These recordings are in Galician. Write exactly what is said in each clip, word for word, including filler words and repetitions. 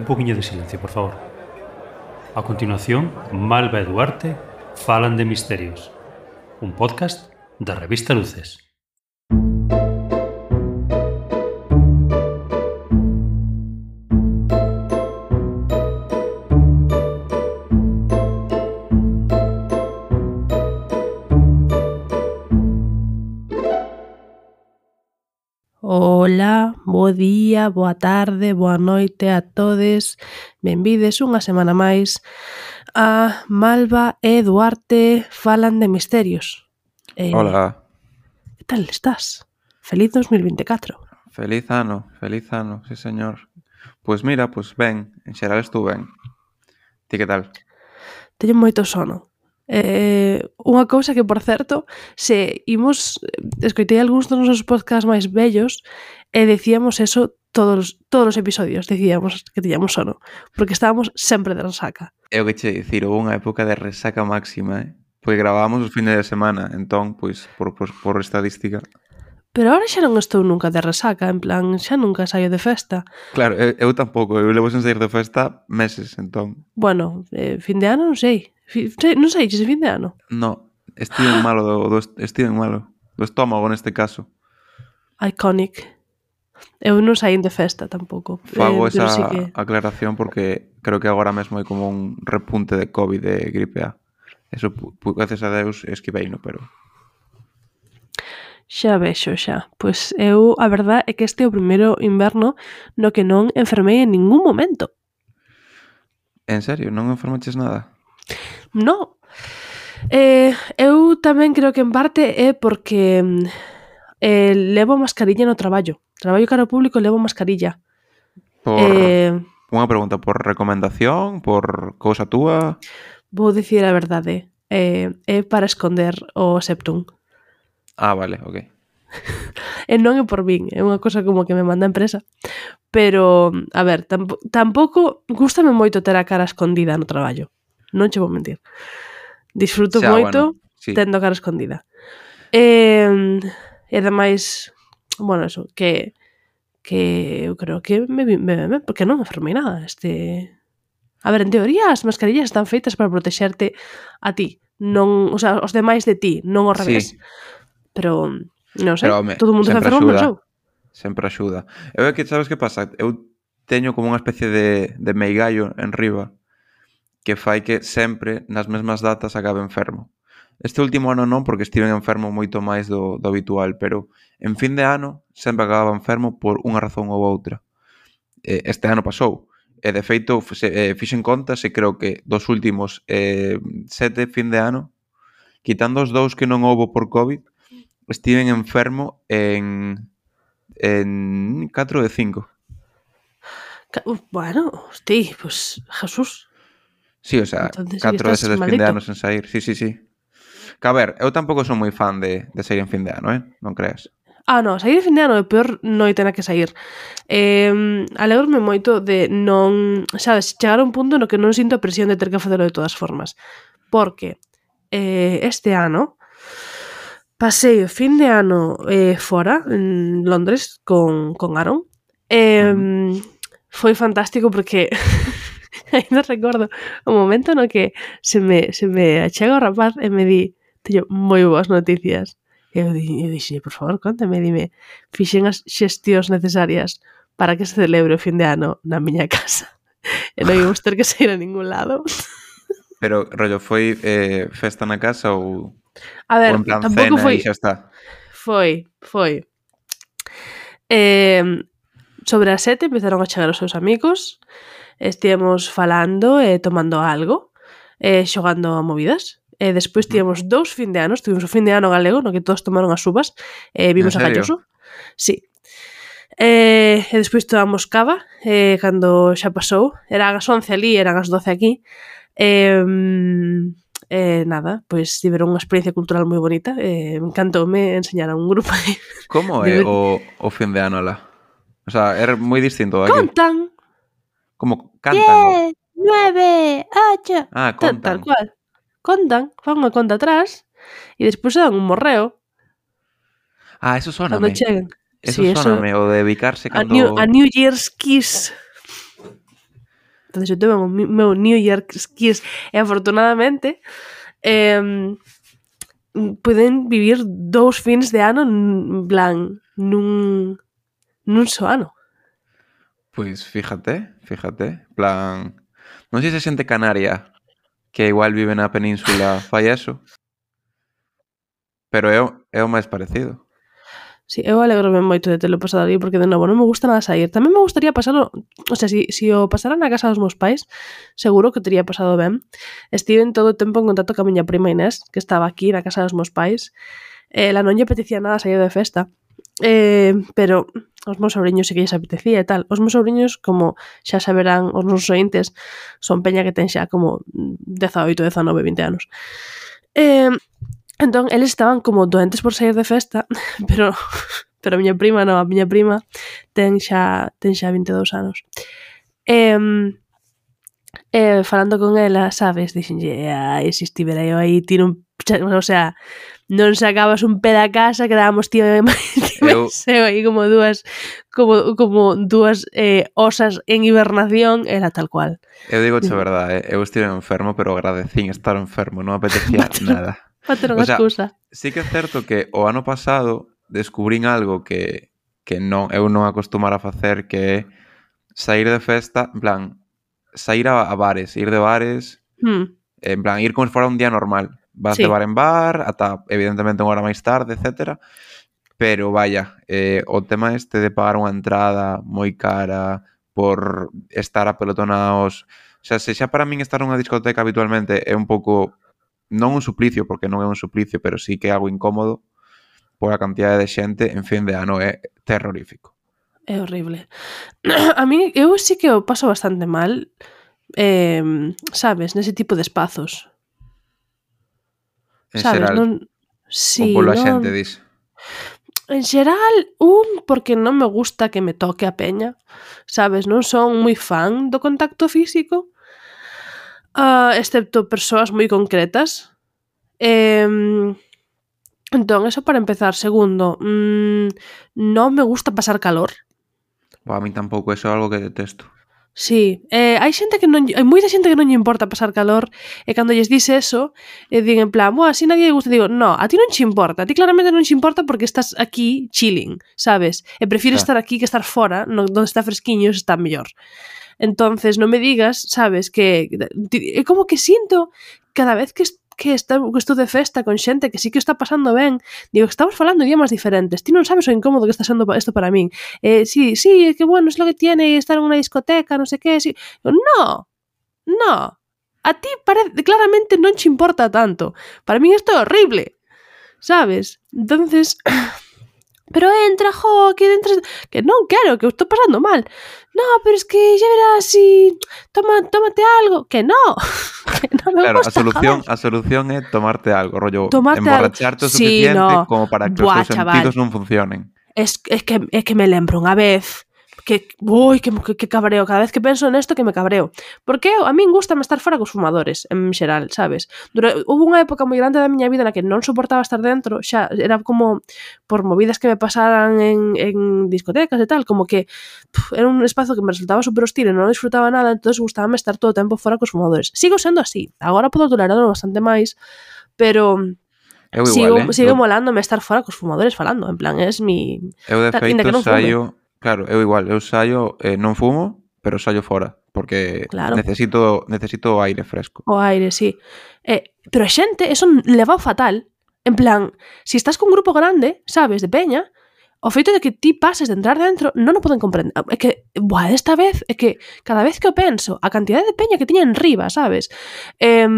poquinho de silencio, por favor. A continuación, Malva e Duarte falan de misterios. Un podcast da revista Luces. Ola, bo día, boa tarde, boa noite a todes. Benvides unha semana máis a Malva e Duarte falan de misterios. Eh, Hola, Que tal estás? Feliz dos mil veinticuatro. feliz ano, feliz ano, sí señor. Pois mira, pois ben, en xeral estou ben. Ti que tal? Teño moito sono. Eh, unha cousa que, por certo, se imos, escoitei algúns dos nosos podcasts máis vellos e decíamos eso todos, todos os episodios, decíamos que tiñamos sono, porque estábamos sempre de resaca. É o que che dicir, houve unha época de resaca máxima, eh? Porque gravábamos os fines de semana, entón, pois, por, por, por estadística. Pero ahora xa non estou nunca de resaca, en plan, xa nunca saio de festa. Claro, eu, eu tampouco, eu levo sen sair de festa meses, entón. Bueno, eh, fin de ano non sei. Fi, sei non sei, se fin de ano. No, estive en malo do, do estive en malo do estómago neste caso. Iconic. Eu non saín de festa tampouco. Fago eh, pero esa sí que... aclaración porque creo que agora mesmo hai como un repunte de COVID de gripe A. Eso, pu- pu- gracias a Deus, esquiveino, pero... Xa vexo, xa. Pois eu, a verdad é que este é o primeiro inverno no que non enfermei en ningún momento. En serio, non enfermaches nada? No. Eh, eu tamén creo que en parte é porque eh, levo mascarilla no traballo. Traballo cara ao público e levo mascarilla. Por... Eh, Unha pregunta, por recomendación? Por cousa túa? vou dicir a verdade. Eh, é para esconder o septum. Ah, vale, ok. E non é por min, é unha cosa como que me manda a empresa. Pero, a ver, tampo, tampouco gústame moito ter a cara escondida no traballo. Non che vou mentir. Disfruto Xa, moito bueno, sí. tendo a cara escondida. E, e ademais, bueno, eso, que que eu creo que me, me, me porque non enfermei nada. Este... A ver, en teoría as mascarillas están feitas para protexerte a ti, non, o sea, os demais de ti, non ao revés. Sí, Pero, non sei, pero, home, todo o mundo se sempre enferma, axuda. eu. Sempre axuda. Eu é que, sabes que pasa? Eu teño como unha especie de, de meigallo en riba que fai que sempre nas mesmas datas acabe enfermo. Este último ano non, porque estive enfermo moito máis do, do habitual, pero en fin de ano sempre acababa enfermo por unha razón ou outra. Eh, Este ano pasou. E de feito, se, eh, fixen contas e creo que dos últimos eh, sete fin de ano, quitando os dous que non houbo por COVID, estiven enfermo en en catro de cinco. Ca- uf, Bueno, hosti, pues Jesús. Sí, o sea, Entonces sí que catro estás deses fin de malito. ano sen sair. Sí, sí, sí. Que a ver, eu tampouco son moi fan de, de sair en fin de ano, eh? Non creas. Ah, no, sair de fin de ano é peor noite na que sair. Eh, alegrome moito de non, sabes, chegar a un punto no que non sinto a presión de ter que facelo de todas formas. Porque eh, este ano pasei o fin de ano eh, fora, en Londres, con, con Aaron. Eh, Ujú. Foi fantástico porque ainda recordo o momento no que se me, se me achega o rapaz e me di, teño moi boas noticias. E eu, di, eu dixe, por favor, contame, dime, fixen as xestións necesarias para que se celebre o fin de ano na miña casa. E non íamos ter que sair a ningún lado. Pero, rollo, foi eh, festa na casa ou, A ver, ou en plan tampouco cena foi... e xa está? Foi, foi. Eh, sobre as sete empezaron a chegar os seus amigos, estivemos falando e tomando algo, e xogando a movidas. E despois tivemos dous fin de anos, tivemos o fin de ano galego, no que todos tomaron as uvas, e vimos a En serio? Calloso. Sí. E, e despois tomamos cava, e cando xa pasou, eran as once ali, eran as doce aquí, e, e nada, pois tiveron unha experiencia cultural moi bonita, e encantoume enseñar a un grupo de... Como de... é o, o fin de ano lá? O sea, é moi distinto daqui. Contan! Como cantan? diez, nueve, ocho... Ah, Tal, tal contan. cual. Contan, fan unha conta atrás e despois se dan un morreo Ah, eso cando soname. chegan. Eso Sí, soname, o de bicarse a New, cando... a New Year's Kiss. entonces eu tuve o meu New Year's Kiss e afortunadamente eh, poden vivir dous fins de ano en plan nun, nun só ano. Pois fíjate, fíjate, plan, non sei se xente canaria que igual vive na península fai eso, pero é, é o máis parecido. Sí, eu alegrome moito de telo pasado ali porque de novo non me gusta nada sair. Tamén me gustaría pasalo, o sea, si, si o pasara na casa dos meus pais, seguro que teria pasado ben. Estiven todo o tempo en contacto ca miña prima Inés, que estaba aquí na casa dos meus pais. Eh, la non lle apetecía nada sair de festa. Eh, pero os meus sobrinhos sí que lles apetecía e tal. Os meus sobrinhos, como xa saberán os nosos ointes, son peña que ten xa como dezaoito, dezanove, vinte anos. Eh, entón, eles estaban como doentes por sair de festa, pero pero a miña prima non, a miña prima ten xa ten xa vinte e dous anos. Eh, eh, falando con ela, sabes, dixenlle, ai, se estivera eu aí, tiro un, o sea, non sacabas un pé da casa, quedábamos tío e eu aí como dúas como, como dúas eh, osas en hibernación, era tal cual. Eu digo a verdade, eh? eu estive enfermo, pero agradecín estar enfermo, non apetecía nada. Pater unha excusa. Sí que é certo que o ano pasado descubrín algo que, que non, eu non acostumara a facer, que é sair de festa, en plan, sair a, a bares, ir de bares, hmm. en plan, ir como se fora un día normal. Vas sí. de bar en bar, ata evidentemente unha hora máis tarde, etcétera. Pero vaya, eh, o tema este de pagar unha entrada moi cara por estar apelotonados, o sea, se xa para min estar nunha discoteca habitualmente é un pouco, non un suplicio, porque non é un suplicio, pero sí que é algo incómodo por a cantidade de xente, en fin de ano é terrorífico. É horrible. A mí, eu sí que o paso bastante mal, eh, sabes, nese tipo de espazos. En sabes, xeral, non... Sí, o polo a non... xente, dis. En xeral, un, porque non me gusta que me toque a peña, sabes, non son moi fan do contacto físico, uh, excepto persoas moi concretas. Eh, entón, eso para empezar. Segundo, mmm, non me gusta pasar calor. Bah, a mí tampouco, eso é algo que detesto. Sí, eh, hai xente que non, hai moita xente que non lle importa pasar calor e cando lles dice eso, e din en plan, "Buah, así nadie lle gusta", digo, "No, a ti non che importa, a ti claramente non che importa porque estás aquí chilling, sabes? E prefires Claro. estar aquí que estar fora, no, donde está fresquiño, está mellor." Entonces, non me digas, sabes, que é como que sinto cada vez que que, está, que estou de festa con xente que sí que está pasando ben, digo, estamos falando idiomas diferentes, ti non sabes o incómodo que está sendo isto para min. Eh, sí, sí, que bueno, es lo que tiene estar en unha discoteca, non sei que, sí. Digo, no, no, a ti parece, claramente non che importa tanto. Para min isto é horrible, sabes? Entonces... Pero entra, jo, que entra... Que non quero, que eu estou pasando mal. No, pero es que xa verás si... Toma, tómate algo. Que no. Que non me claro, gusta, a solución, joder. a solución é tomarte algo, rollo, Tomarte emborracharte o sí, suficiente no. como para que Buah, os teus chaval. sentidos non funcionen. Es, es, que, es que me lembro unha vez... que, ui, que, que, que cabreo, cada vez que penso nesto que me cabreo, porque eu, a min gustame estar fora cos fumadores, en xeral, sabes, Dura, hubo unha época moi grande da miña vida na que non soportaba estar dentro, xa, era como por movidas que me pasaran en, en discotecas e tal, como que puf, era un espazo que me resultaba super hostil e non disfrutaba nada, entonces gustábame estar todo o tempo fora cos fumadores. Sigo sendo así, agora podo tolerarlo bastante máis, pero... Eu igual, sigo, eh? sigo eu... molándome estar fora cos fumadores falando, en plan, es mi... Eu de tal, feito saio... Fume. Claro, eu igual, eu saio, eh, non fumo, pero saio fora, porque claro. necesito necesito aire fresco. O aire, sí. Eh, pero a xente, eso leva fatal. En plan, si estás con un grupo grande, sabes, de peña, o feito de que ti pases de entrar dentro non o poden comprender. É que, buah, esta vez, é que cada vez que o penso, a cantidad de peña que tiña en riba, sabes? Eh,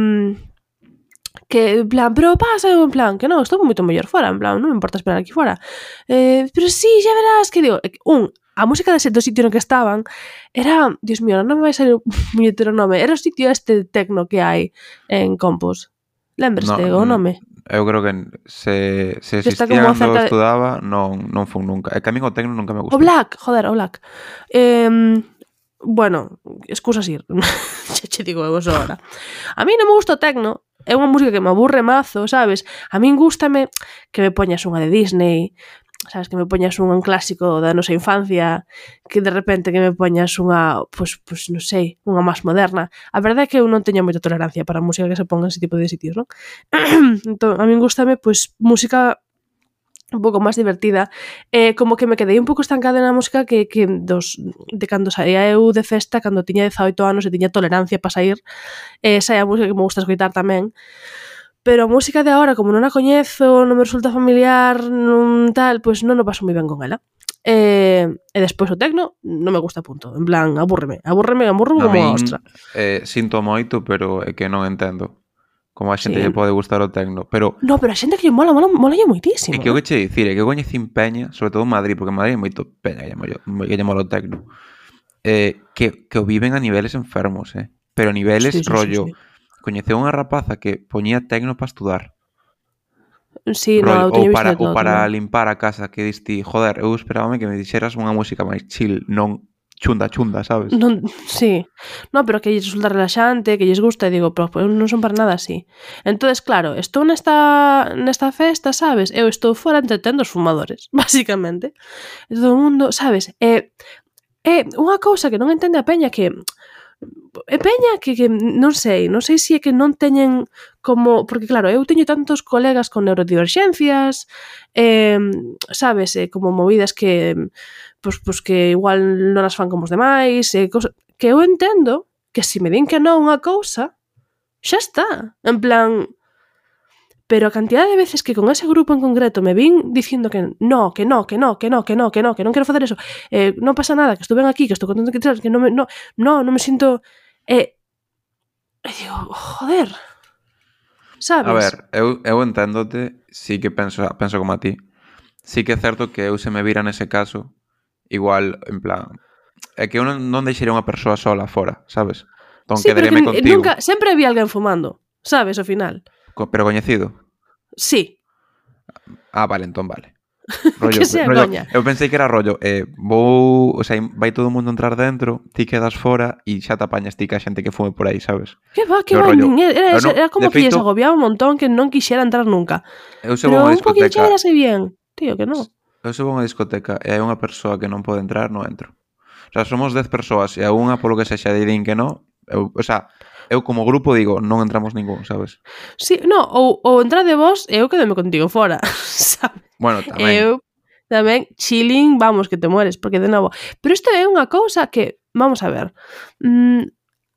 que, en plan, pero pasa, en plan, que non, estou moito mellor fora, en plan, non me importa esperar aquí fora. Eh, pero sí, xa verás, que digo, un, a música dese do sitio no que estaban era, Dios mío, non me vai sair un muñetero nome, era o sitio este tecno que hai en Compos. Lembreste no, o nome? Eu creo que se, se existía cando de... estudaba, non, non fun nunca. É que a mí o tecno nunca me gustou. O Black, joder, o Black. Eh, bueno, excusas ir. Xa che digo eu eso ahora. A mí non me gusta o tecno, é unha música que me aburre mazo, sabes? A min gústame que me poñas unha de Disney, sabes, que me poñas un clásico da nosa infancia, que de repente que me poñas unha, pois, pois non sei, unha máis moderna. A verdade é que eu non teño moita tolerancia para a música que se ponga en ese tipo de sitios, non? Entón, a min gustame, pois, música un pouco máis divertida, eh, como que me quedei un pouco estancada na música que, que dos, de cando saía eu de festa, cando tiña dezaoito anos e tiña tolerancia para sair, eh, saía a música que me gusta escoitar tamén, pero a música de agora, como non a coñezo, non me resulta familiar, non tal, pois non o paso moi ben con ela. Eh, e despois o tecno non me gusta, punto. En plan, abúrreme, abúrreme, abúrreme como a ostra. Eh, sinto moito, pero é que non entendo como a xente Sí. lle pode gustar o tecno, pero No, pero a xente que lle mola, mola, mola lle moitísimo. é que o que che dicir, é que eu coñecín peña, sobre todo en Madrid, porque en Madrid hai moito peña que lle mola, que lle mola o tecno, eh, que, que o viven a niveles enfermos, eh? Pero niveles Sí, sí, sí, rollo, sí. coñeceu unha rapaza que poñía tecno para estudar. Sí, Rollo, no, eu ou teño para, visto de ou todo para tamén. limpar a casa, que diste, joder, eu esperábame que me dixeras unha música máis chill, non chunda chunda, sabes? Non, sí. No, pero que lles resulta relaxante, que lles gusta, e digo, pero pues, non son para nada así. Entonces, claro, estou nesta nesta festa, sabes? Eu estou fora entretendo os fumadores, basicamente. E todo o mundo, sabes? É é unha cousa que non entende a peña que é peña que, que non sei, non sei se é que non teñen como, porque claro, eu teño tantos colegas con neurodivergencias, eh, sabes, eh, como movidas que pois, pois que igual non as fan como os demais, eh, cousa, que eu entendo que se me din que non unha cousa, xa está, en plan, pero a cantidad de veces que con ese grupo en concreto me vin dicindo que no, que no, que no, que no, que no, que no, que non quero facer eso, eh, non pasa nada, que estuve aquí, que estou contento que que non me, no, no, non me sinto, eh, e digo, joder, sabes? A ver, eu, eu enténdote, sí que penso, penso como a ti. Sí que é certo que eu se me vira nese caso, igual, en plan, é que eu non, non deixaría unha persoa sola fora, sabes? Entón Sí, pero que quedaríame contigo. nunca, sempre había alguén fumando, sabes, ao final. Co- Pero coñecido. Sí, Ah, vale, entón vale. Rollo, que sea rollo, coña. eu pensei que era rollo, eh, vou, o sea, vai todo o mundo entrar dentro, ti quedas fora e xa te apañas ti que a xente que fume por aí, sabes? Que va, que Pero va, rollo, nin era, eu non- era como de que lles feito- agobiaba un montón que non quixera entrar nunca. Eu se Pero vou a un poquinho discoteca, era así bien. Tío, que non. eu se vou a unha discoteca e hai unha persoa que non pode entrar, non entro. O sea, somos dez persoas e a unha polo que sexa din que non, eu, o sea, eu como grupo digo, non entramos ningún, sabes? Sí, no, ou, ou entrade vos e eu quedeme contigo fora, sabes? Bueno, tamén. Eu tamén chilling, vamos, que te mueres, porque de novo. Pero isto é unha cousa que, vamos a ver, mm,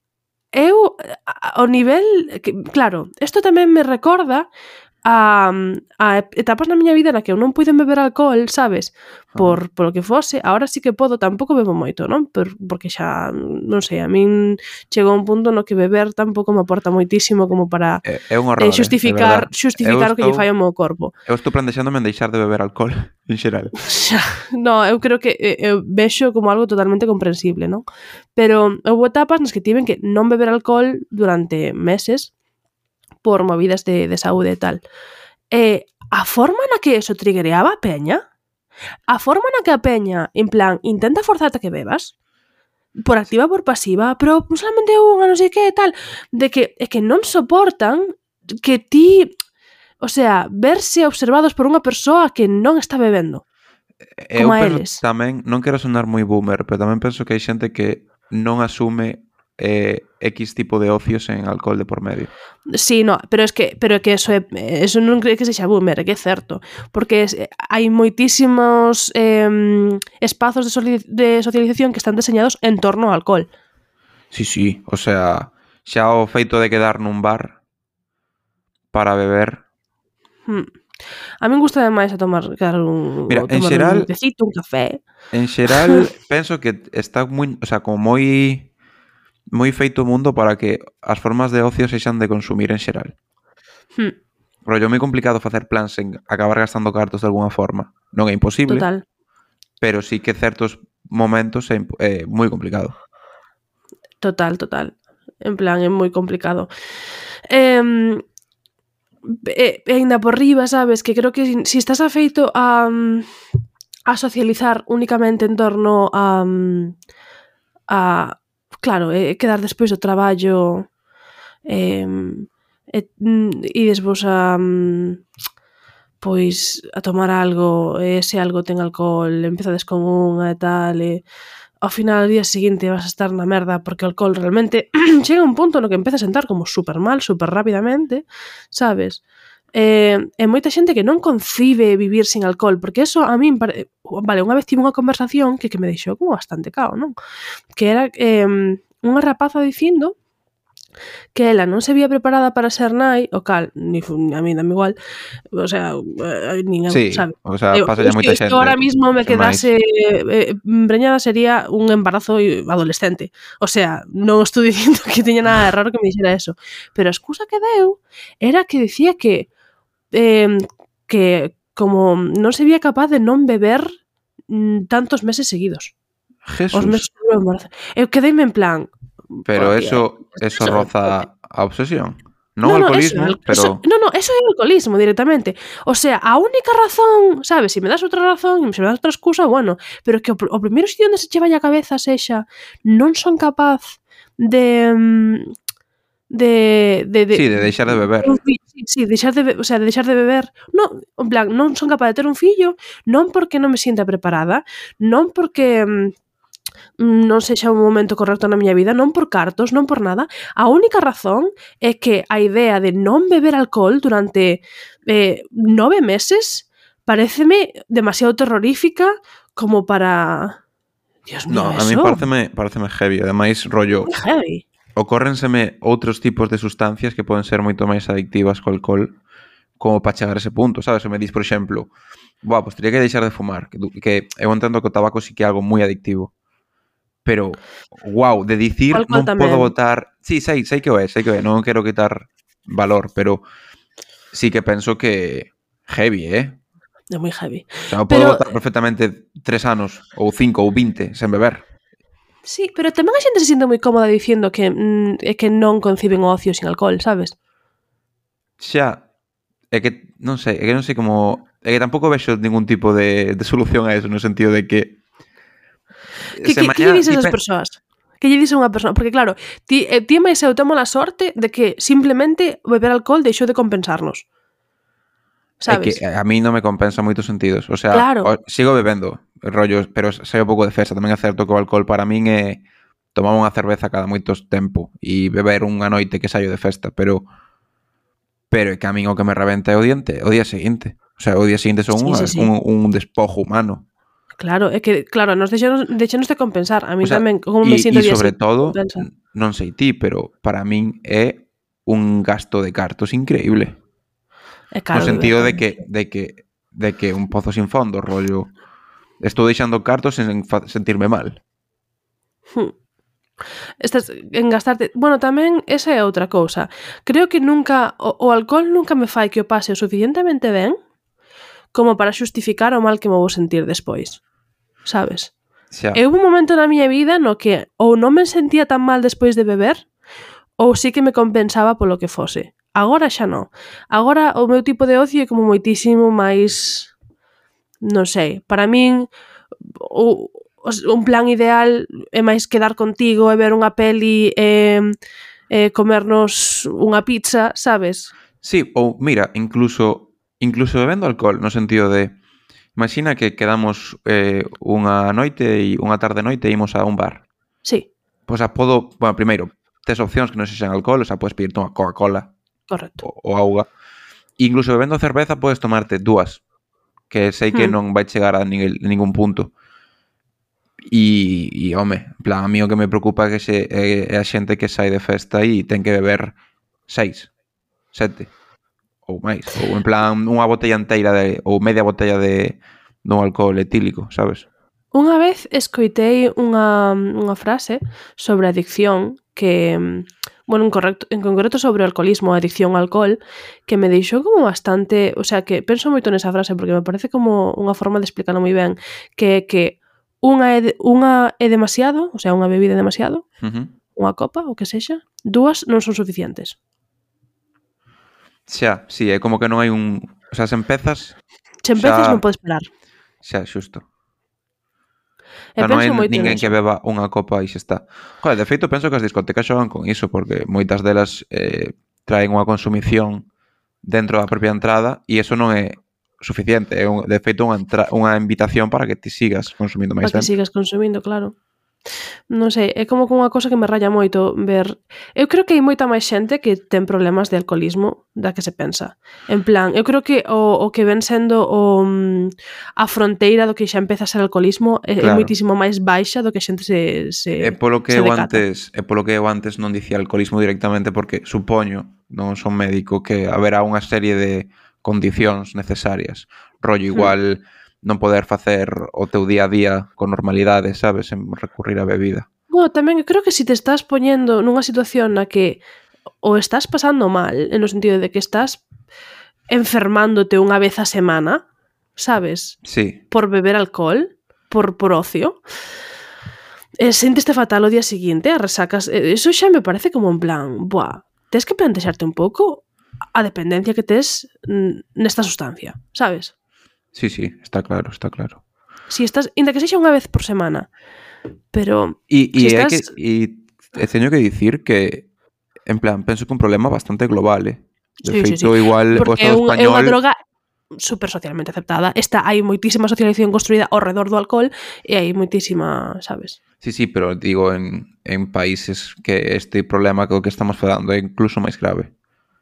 eu, ao nivel, que, claro, isto tamén me recorda a, a etapas na miña vida na que eu non puiden beber alcohol, sabes? Por, por o que fose, agora sí que podo, tampouco bebo moito, non? Por, porque xa, non sei, a min chegou un punto no que beber tampouco me aporta moitísimo como para É, é un horror, eh, xustificar, eh, xustificar o que lle fai ao meu corpo. Eu estou plantexándome en deixar de beber alcohol, en xeral. Xa, no, eu creo que eh, eu vexo como algo totalmente comprensible, non? Pero houve etapas nas que tiven que non beber alcohol durante meses por movidas de, de saúde e tal. E a forma na que eso triggereaba a peña, a forma na que a peña, en plan, intenta forzarte a que bebas, por activa por pasiva, pero solamente unha, non sei que, tal, de que é que non soportan que ti, o sea, verse observados por unha persoa que non está bebendo. Eu Como a penso eles. tamén, non quero sonar moi boomer, pero tamén penso que hai xente que non asume eh, X tipo de ocios en alcohol de por medio. Sí, no, pero es que pero é que eso é, eso non creo que sexa boomer, é que é certo, porque es, hai moitísimos eh, espazos de, soli- de socialización que están deseñados en torno ao alcohol. Sí, sí, o sea, xa o feito de quedar nun bar para beber. Hmm. A min gusta máis a tomar, claro, un, Mira, en tomar xeral- un tecito, un café. En xeral, penso que está moi, o sea, como moi moi feito o mundo para que as formas de ocio sexan de consumir en xeral. Hmm. Rollo, moi complicado facer plans en acabar gastando cartos de alguna forma. Non é imposible, Total. pero sí que certos momentos é, imp- é moi complicado. Total, total. En plan, é moi complicado. Eh, e, e ainda por riba, sabes, que creo que si, si estás afeito a, a socializar únicamente en torno a, a claro, e quedar despois do traballo eh, e ides vos a pois a tomar algo, e ese algo ten alcohol, empezades con unha e tal, e ao final, ao día seguinte vas a estar na merda porque o alcohol realmente chega a un punto no que empeza a sentar como super mal, super rapidamente, sabes? E, e moita xente que non concibe vivir sin alcohol, porque eso a min, pare... vale, unha vez tive unha conversación que, que me deixou como bastante cao, non? Que era eh, unha rapaza dicindo que ela non se vía preparada para ser nai, o cal, ni a mí dame igual, o sea, nin eu, Sí, sabe? o sea, Eu, pasa ya eu, moita se xente. ahora mismo me sen máis. quedase eh, preñada sería un embarazo adolescente. O sea, non estou dicindo que teña nada de raro que me dixera eso, pero a excusa que deu era que decía que eh, que como non se vía capaz de non beber mm, tantos meses seguidos. Os meses Jesús. do embarazo. Eu quedeime en plan, Pero "Joder, eso, eso eso- roza a obsesión. Non no, no, alcoholismo, eso, pero... eso, no, no, eso é alcoholismo directamente. O sea, a única razón, sabes, se me das outra razón, se me das outra excusa, bueno, pero que o, pr- o primeiro sitio onde se che vai a cabeza sexa non son capaz de mm, de de, de Sí, de deixar de beber. un fi- sí, sí, deixar de, be- o sea, de deixar de beber. No, en plan, non son capaz de ter un fillo, non porque non me sinta preparada, non porque mm, non sexa un momento correcto na miña vida, non por cartos, non por nada. A única razón é que a idea de non beber alcohol durante eh, nove meses pareceme demasiado terrorífica como para... Dios mío, No, a eso. mí pareceme, pareceme heavy. Ademais, rollo, Moi heavy. ocórrenseme outros tipos de sustancias que poden ser moito máis adictivas co alcohol como para chegar a ese punto, sabes? Se me dis, por exemplo, buah, pues teria que deixar de fumar, que, du- que eu entendo que o tabaco sí que é algo moi adictivo. Pero, wow, de dicir O alcohol non tamén. podo botar... Sí, sei, sei que o é, sei que o é, non quero quitar valor, pero sí que penso que heavy, eh? É moi heavy. O sea, eu podo Pero- botar perfectamente tres anos, ou cinco, ou vinte, sen beber. Sí, pero tamén a xente se siente moi cómoda dicindo que mm, é que non conciben o ocio sin alcohol, sabes? Xa, é que, non sei, é que non sei como... É que tampouco vexo ningún tipo de, de solución a eso, no sentido de que... Que, se que, que lle mañá dices ti as pe- persoas? Que lle dices a unha persoa? Porque claro, ti, eh, ti máis eu temos a sorte de que simplemente beber alcohol deixou de compensarnos. É que Sabes? a mí non me compensa moitos sentidos. O sea, Claro. o, sigo bebendo rollos, pero sei un pouco de festa. Tamén é certo que o alcohol para min é tomar unha cerveza cada moitos tempo e beber unha noite que saio de festa, pero pero é que a min o que me rebenta é o diante, o día seguinte. O sea, o día seguinte son Sí, unha, sí, sí. Un, un despojo humano. Claro, é que, claro, nos deixanos, deixanos de compensar. A mí O sea, tamén, como me e, sinto e o día sobre seguinte, todo, compensa. non sei ti, pero para min é un gasto de cartos increíble. É caro. No sentido de beber. que, de que de que un pozo sin fondo, rollo. Estou deixando cartos sen fa- sentirme mal. Hmm. Estás en gastarte... Bueno, tamén esa é outra cousa. Creo que nunca... O, o alcohol nunca me fai que o pase o suficientemente ben como para xustificar o mal que me vou sentir despois. Sabes? Xa. E houve un momento na miña vida no que ou non me sentía tan mal despois de beber ou sí que me compensaba polo que fose. Agora xa non. Agora o meu tipo de ocio é como moitísimo máis... Non sei. Para min o, os- un plan ideal é máis quedar contigo e ver unha peli e, e comernos unha pizza, sabes? Sí, ou mira, incluso incluso bebendo alcohol, no sentido de imagina que quedamos eh, unha noite e unha tarde noite e imos a un bar. Sí, Pois a podo, bueno, primeiro, tes opcións que non sexan alcohol, o sea, podes pedirte unha Coca-Cola correcto. ou, ou auga. E incluso bebendo cerveza podes tomarte dúas, que sei que Hmm. non vai chegar a ningún, ningún punto. E, e home, en plan, a mí o que me preocupa é que se, é, é a xente que sai de festa e ten que beber seis, sete ou máis, ou en plan unha botella inteira de, ou media botella de dun alcohol etílico, sabes? Unha vez escoitei unha, unha frase sobre adicción que, bueno, en, correcto, en concreto sobre o alcoholismo, a adicción ao alcohol, que me deixou como bastante, o sea, que penso moito nesa frase porque me parece como unha forma de explicarlo moi ben, que é que unha é, de, unha é demasiado, o sea, unha bebida é demasiado, Uh-huh. unha copa, o que sexa, dúas non son suficientes. Xa, sí, é como que non hai un... O sea, se empezas, Se empezas Xa- non podes parar. xa, xusto. E O sea, non hai penso moito ninguén neso. que beba unha copa e xa está. Joder, de feito, penso que as discotecas xogan con iso, porque moitas delas eh, traen unha consumición dentro da propia entrada e iso non é suficiente. É un, de feito unha, entra, unha invitación para que ti sigas consumindo máis Para que tempo. sigas consumindo, claro. Non sei, é como que unha cosa que me raya moito ver. Eu creo que hai moita máis xente que ten problemas de alcoholismo da que se pensa. En plan, eu creo que o, o que ven sendo o, a fronteira do que xa empeza a ser alcoholismo é, claro. é moitísimo máis baixa do que a xente se, se, é polo que se eu decata. antes, é polo que eu antes non dicía alcoholismo directamente, porque supoño, non son médico, que haberá unha serie de condicións necesarias. Rollo igual... Hmm. non poder facer o teu día a día con normalidade, sabes, en recurrir á bebida. Bueno, tamén creo que se si te estás poñendo nunha situación na que o estás pasando mal, no sentido de que estás enfermándote unha vez a semana, sabes? Sí. Por beber alcohol, por, por ocio, eh, sentiste fatal o día seguinte, a resacas, eh, eso xa me parece como en plan, buah, tens que plantexarte un pouco a dependencia que tes nesta sustancia, sabes? Sí, sí, está claro, está claro. Si estás, inda que sexa unha vez por semana, pero e, si e estás... que, e teño que dicir que, en plan, penso que un problema bastante global, eh? De sí, feito, sí, sí. igual porque o Estado un, español... é unha droga super socialmente aceptada. Esta, hai moitísima socialización construída ao redor do alcohol e hai moitísima, sabes? Sí, sí, pero digo, en, en países que este problema que o que estamos falando é incluso máis grave.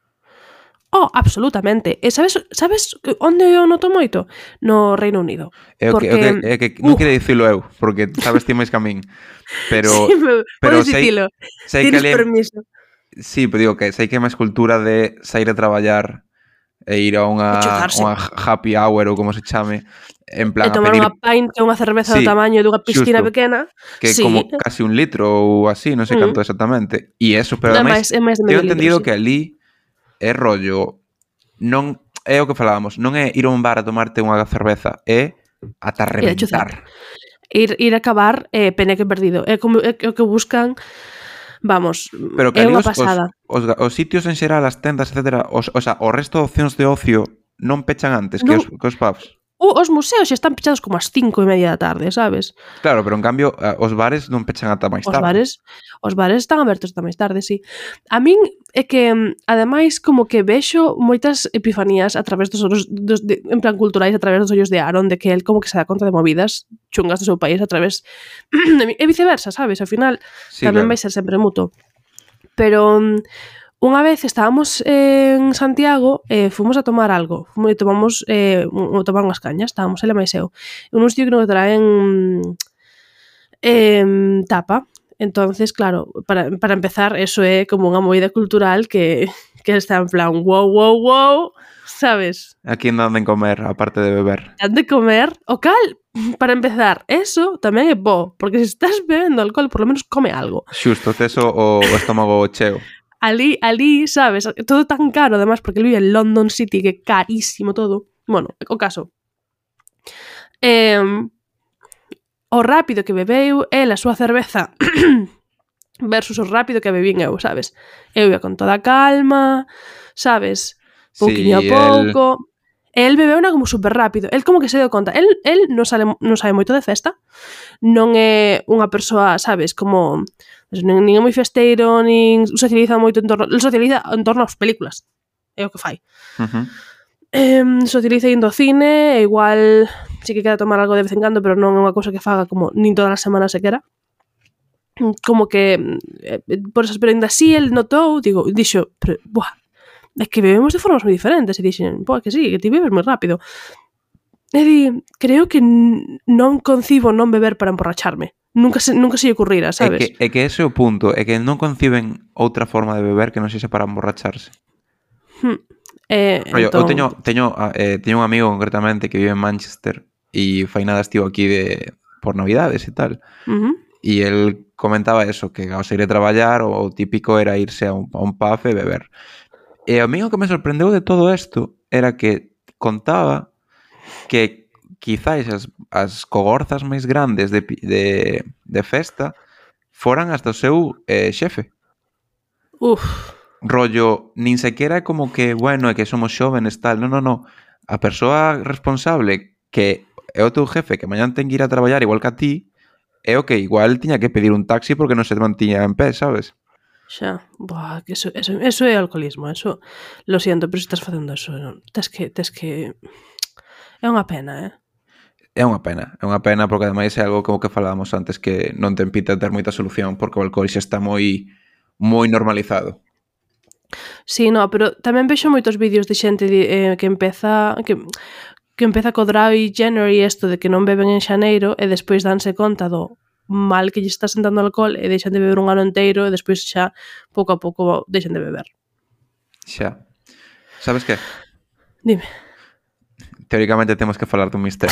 Oh, absolutamente. E sabes, sabes onde eu noto moito? No Reino Unido. É o que, porque... é que, que non uh. quero dicilo eu, porque sabes ti máis que a min. Pero, sí, me, pero sei, dicilo. sei Tienes que ali... permiso. Sí, pero digo que sei que é máis cultura de sair a traballar e ir a unha, unha happy hour ou como se chame, en plan e tomar a pedir... unha pint que é unha cerveza sí, do tamaño dunha piscina xusto, pequena. que é sí. como casi un litro ou así, non sei mm. canto exactamente. E eso, pero ademais, é máis, é máis teño entendido litro, que sí. ali é rollo... non é o que falábamos, non é ir a un bar a tomarte unha cerveza, é ata reventar. Ir, ir a acabar eh, peneque perdido. É como é o que buscan, vamos, pero que é unha pasada. Os, os, os sitios en xeral, as tendas, etcétera, os, o sea, o resto de opcións de ocio non pechan antes non, que, os, que os pubs. O, os museos xa están pechados como as cinco e media da tarde, sabes? Claro, pero en cambio os bares non pechan ata máis tarde. Os bares, os bares están abertos ata máis tarde, sí. A min é que, ademais, como que vexo moitas epifanías a través dos ollos, dos, de, en plan culturais, a través dos ollos de Aaron, de que el como que se dá conta de movidas chungas do seu país a través... e viceversa, sabes? Ao final, sí, tamén claro. Vai ser sempre mutuo. Pero... unha vez estábamos en Santiago e eh, fomos a tomar algo. Fomos, tomamos eh, un, tomar unhas cañas, estábamos ele máis eu. Un sitio que nos traen eh, tapa. Entonces, claro, para, para empezar, eso é como unha movida cultural que, que está en plan wow, wow, wow, sabes? Aquí non dan de comer, aparte de beber. Dan de comer, o cal, para empezar, eso tamén é bo, porque se estás bebendo alcohol, por lo menos come algo. Xusto, tes o, o estómago cheo. Ali, ali, sabes, todo tan caro, además, porque ele vive en London City, que é carísimo todo. Bueno, o caso. Eh, o rápido que bebeu el a súa cerveza versus o rápido que bebín eu, sabes? Eu ia con toda a calma, sabes? Pouquinho sí, a pouco. El... el bebeu una como super rápido. El como que se deu conta. El, el non sale, non sabe moito de festa. Non é unha persoa, sabes, como... nin é moi festeiro, nin socializa moito en torno... El socializa en torno ás películas. É o que fai. Uh-huh. Eh, socializa indo ao cine, e igual sí que queda tomar algo de vez en cando, pero non é unha cousa que faga como nin todas as semanas sequera. Como que eh, por esas pero ainda así el notou, digo, dixo, pero, buah, é que bebemos de formas moi diferentes. E dixen, buah, que sí, que ti bebes moi rápido. E di, creo que non concibo non beber para emborracharme. Nunca se, nunca se lle ocurrira, sabes? É que, é que ese é o punto, é que non conciben outra forma de beber que non sexa para emborracharse. Hmm. Eh, Rollo, entón... eu teño, teño, eh, teño un amigo concretamente que vive en Manchester e fai nada estivo aquí de por Navidades e tal. Uh-huh. E el comentaba eso, que ao sair a traballar o típico era irse a un, a un pub e beber. E a mí o que me sorprendeu de todo isto era que contaba que quizáis as, as cogorzas máis grandes de, de, de festa foran as do seu eh, xefe. Uf. Rollo, nin sequera é como que, bueno, é que somos xóvenes, tal. Non, non, non. A persoa responsable que é o teu jefe que mañan ten que ir a traballar igual que a ti é o que igual tiña que pedir un taxi porque non se mantiña en pé, sabes? Xa, buah, que eso, eso, eso é alcoholismo, eso, lo siento, pero se estás facendo eso, non? Tes que, tes que... É unha pena, eh? É unha pena, é unha pena porque ademais é algo como que falábamos antes que non ten pinta de ter moita solución porque o alcohol xa está moi moi normalizado. Sí, no, pero tamén vexo moitos vídeos de xente eh, que empeza que, que empeza co dry January isto de que non beben en xaneiro e despois danse conta do mal que lle está sentando o alcohol e deixan de beber un ano inteiro e despois xa pouco a pouco deixan de beber. Xa. Sabes que? Dime. Teóricamente temos que falar dun misterio.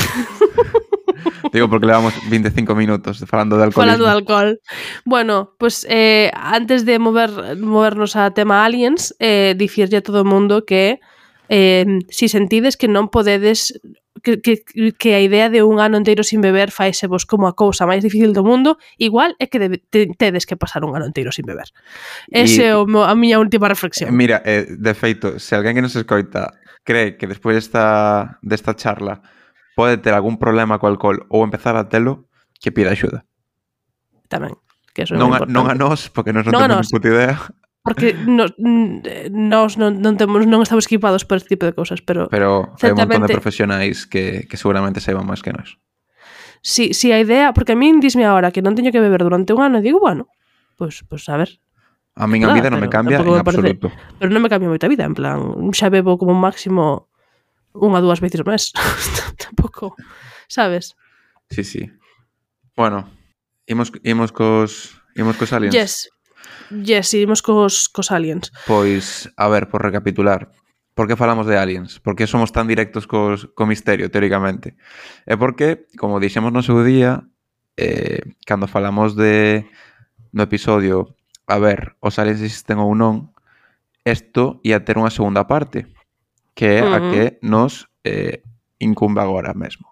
Digo porque levamos veinticinco minutos falando de alcoholismo. Falando de alcohol. Bueno, pues eh, antes de mover movernos a tema aliens, eh, dicirlle a todo o mundo que eh, si sentides que non podedes que, que, que a idea de un ano inteiro sin beber faise vos como a cousa máis difícil do mundo, igual é que debe, te, tedes que pasar un ano inteiro sin beber. Ese é o, a miña última reflexión. Mira, eh, de feito, se alguén que nos escoita cree que despois desta, desta charla pode ter algún problema co alcohol ou empezar a telo, que pida axuda. Tamén, que eso é non, moi a, importante. non a nós, porque nós non, non temos ni puta idea. Porque nos, nos non, non, temos, non estamos equipados por este tipo de cousas, pero... Pero hai un montón de profesionais que, que seguramente saiban máis que nós. Si, si a idea... Porque a min disme agora que non teño que beber durante un ano, digo, bueno, pues, pues a ver... A min a vida non me cambia en absoluto. Parece, pero non me cambia moita vida, en plan, xa bebo como un máximo unha dúas veces ao mes. Tampouco, sabes? Sí, sí. Bueno, imos, imos cos imos cos aliens. Yes. Yes, imos cos, cos aliens. Pois, a ver, por recapitular. Por que falamos de aliens? Por que somos tan directos cos, co misterio, teóricamente? É porque, como dixemos no seu día, eh, cando falamos de no episodio a ver, os aliens existen ou non, isto ia ter unha segunda parte, que é uh-huh. a que nos eh, incumbe agora mesmo.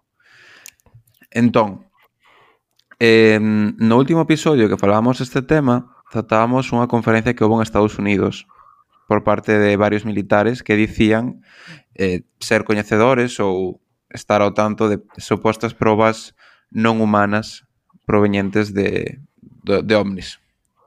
Entón, eh, no último episodio que falábamos este tema, tratábamos unha conferencia que houve en Estados Unidos por parte de varios militares que dicían eh, ser coñecedores ou estar ao tanto de supostas probas non humanas provenientes de, de, de ovnis.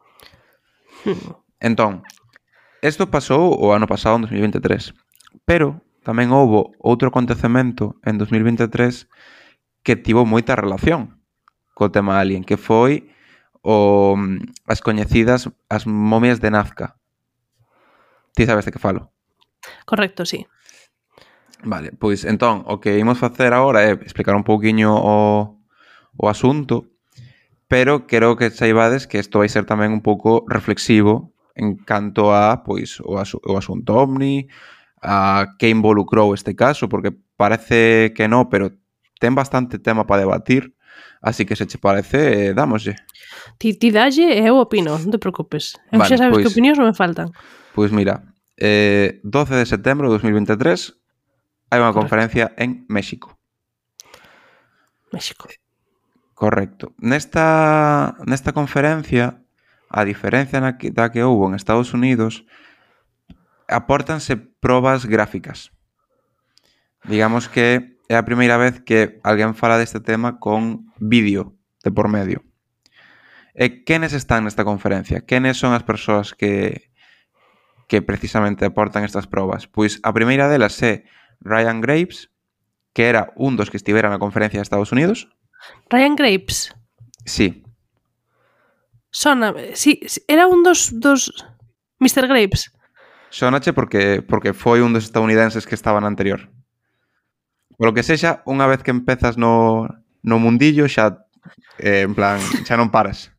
Entón, isto pasou o ano pasado, en dos mil veintitrés, pero tamén houve outro acontecemento en dos mil veintitrés que tivo moita relación co tema alien, que foi o, as coñecidas as momias de Nazca. Ti sabes de que falo? Correcto, sí. Vale, pois entón, o que imos facer agora é explicar un pouquiño o, o asunto, pero quero que saibades que isto vai ser tamén un pouco reflexivo en canto a pois o, asu- o asunto ovni, a que involucrou este caso, porque parece que no, pero ten bastante tema para debatir, así que se che parece, eh, dámoslle. Ti, ti dalle e eu opino, non te preocupes. Eu Vale, xa sabes pois- que opinións non me faltan. Pois mira, eh, doce de setembro de dos mil veintitrés hai unha Correcto. conferencia en México. México. Correcto. Nesta, nesta conferencia, a diferencia na que, da que houve en Estados Unidos, apórtanse probas gráficas. Digamos que é a primeira vez que alguén fala deste tema con vídeo de por medio. E quenes están nesta conferencia? Quenes son as persoas que, que precisamente aportan estas probas? Pois a primeira delas é Ryan Graves, que era un dos que estivera na conferencia de Estados Unidos. Ryan Graves. Sí, Sona, sí, sí, era un dos dos mister Graves. Sonache porque, porque foi un dos estadounidenses que estaba na anterior. Por lo que sexa, unha vez que empezas no, no mundillo, xa, eh, en plan, xa non paras.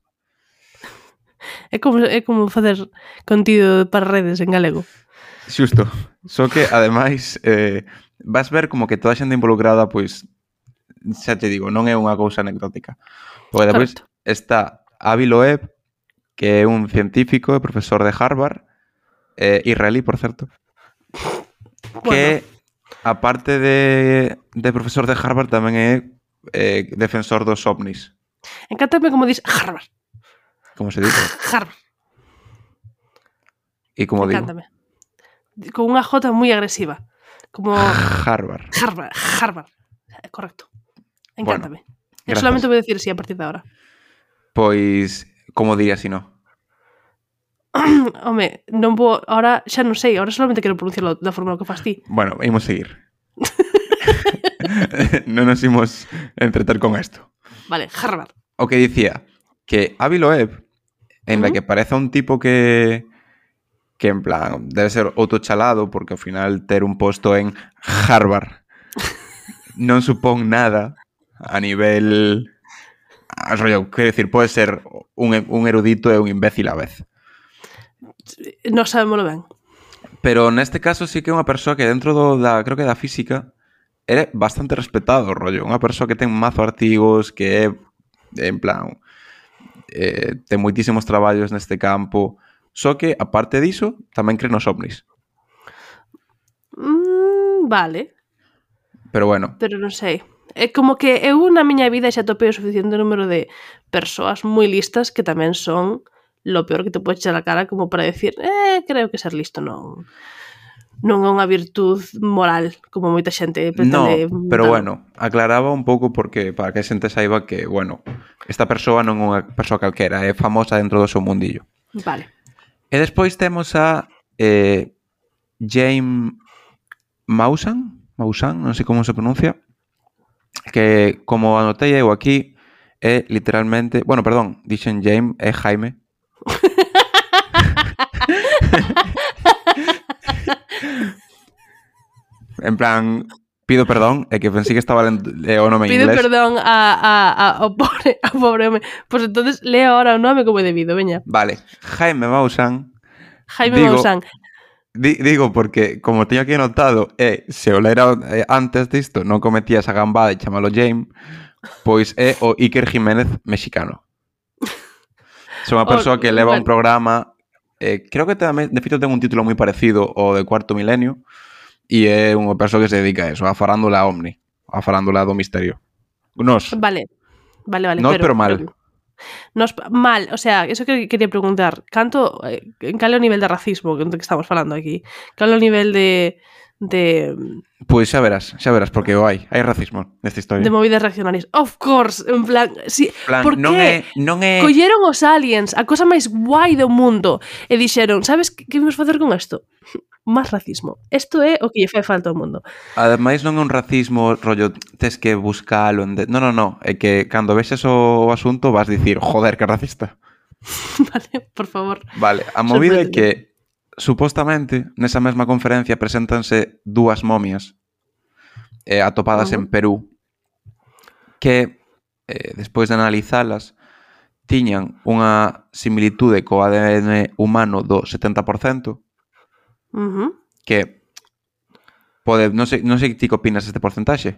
É como é como facer contido para redes en galego. Xusto. Só que, ademais, eh, vas ver como que toda a xente involucrada, pois, xa te digo, non é unha cousa anecdótica. Porque depois Correcto. está Avi Loeb, que é un científico e profesor de Harvard, eh, israelí, por certo, que, aparte de, de profesor de Harvard, tamén é eh, defensor dos ovnis. Encántame como dis Harvard. Como se dice? Harvard. E como digo? Encántame. Con unha J moi agresiva. Como Harvard. Harvard, Harvard. Correcto. Encántame. Bueno, Eu gracias. solamente vou decir así a partir de ahora. Pois, como diría si no? Home, non vou... Ahora xa non sei, ahora solamente quero pronunciarlo da forma que fas ti. Bueno, imos seguir. non nos imos entreter con isto. Vale, Harvard. O que dicía que Avi Loeb, en la Ujú. que parece un tipo que que en plan debe ser outro chalado porque ao final ter un posto en Harvard non supón nada a nivel a rollo, quero decir, pode ser un, un erudito e un imbécil a vez. Non sabémoslo ben. Pero neste caso sí que é unha persoa que dentro do, da, creo que da física é bastante respetado, rollo. Unha persoa que ten mazo artigos, que é, en plan, eh, ten moitísimos traballos neste campo. Só que, aparte diso, tamén cree nos ovnis. Mm, vale, Pero bueno, pero non sei. É como que eu na miña vida xa topei o suficiente número de persoas moi listas que tamén son lo peor que te pode echar a cara como para decir, eh, creo que ser listo non non é unha virtud moral, como moita xente no, pretende. pero dar. bueno, aclaraba un pouco porque para que a xente saiba que, bueno, esta persoa non é unha persoa calquera, é famosa dentro do seu mundillo. Vale. E despois temos a eh, James Maussan, Maussan, non sei como se pronuncia, que como anotei eu aquí é literalmente, bueno, perdón, dixen James, é Jaime. En plan, pido perdón, é que pensei que estaba lendo o nome en Pido inglés. perdón a, a, a, ao pobre, ao pobre home. Pois entonces leo ahora o nome como é debido, veña. Vale, Jaime Maussan. Jaime Digo- Maussan. Di, digo porque, como teño aquí anotado, e se o lera eh, antes disto non cometía esa gambada de chamalo James, pois é o Iker Jiménez mexicano. É unha O- persoa que leva un bueno. programa, eh, creo que tamén, de feito ten un título moi parecido ao de Cuarto Milenio, e é unha persoa que se dedica a eso, a farándula ovni, a farándula do misterio. Nos, Vale. Vale, vale. Nos, pero mal. Nos, mal, o sea, eso que quería preguntar. Canto, eh, cal é o nivel de racismo que que estamos falando aquí? Cal é o nivel de de, pois xa verás, xa verás, porque o hai, hai racismo nesta historia. de movidas reaccionarias? Of course, en plan, sí, En plan, por non que? é, non é... Colleron os aliens, a cosa máis guai do mundo, e dixeron, sabes que, que vimos facer con isto? Más racismo. Isto é o que lle fai falta ao mundo. Ademais non é un racismo rollo tes que buscalo en de... No, no, no, é que cando vexes o asunto vas dicir, joder, que racista. Vale, por favor. Vale, a movida é Sorpréndeme. que supostamente nesa mesma conferencia preséntanse dúas momias eh, atopadas Ujú. en Perú que eh, despois de analizalas tiñan unha similitude co A D N humano do setenta por cento Uh-huh. que pode, non sei, non sei ti que opinas deste porcentaxe.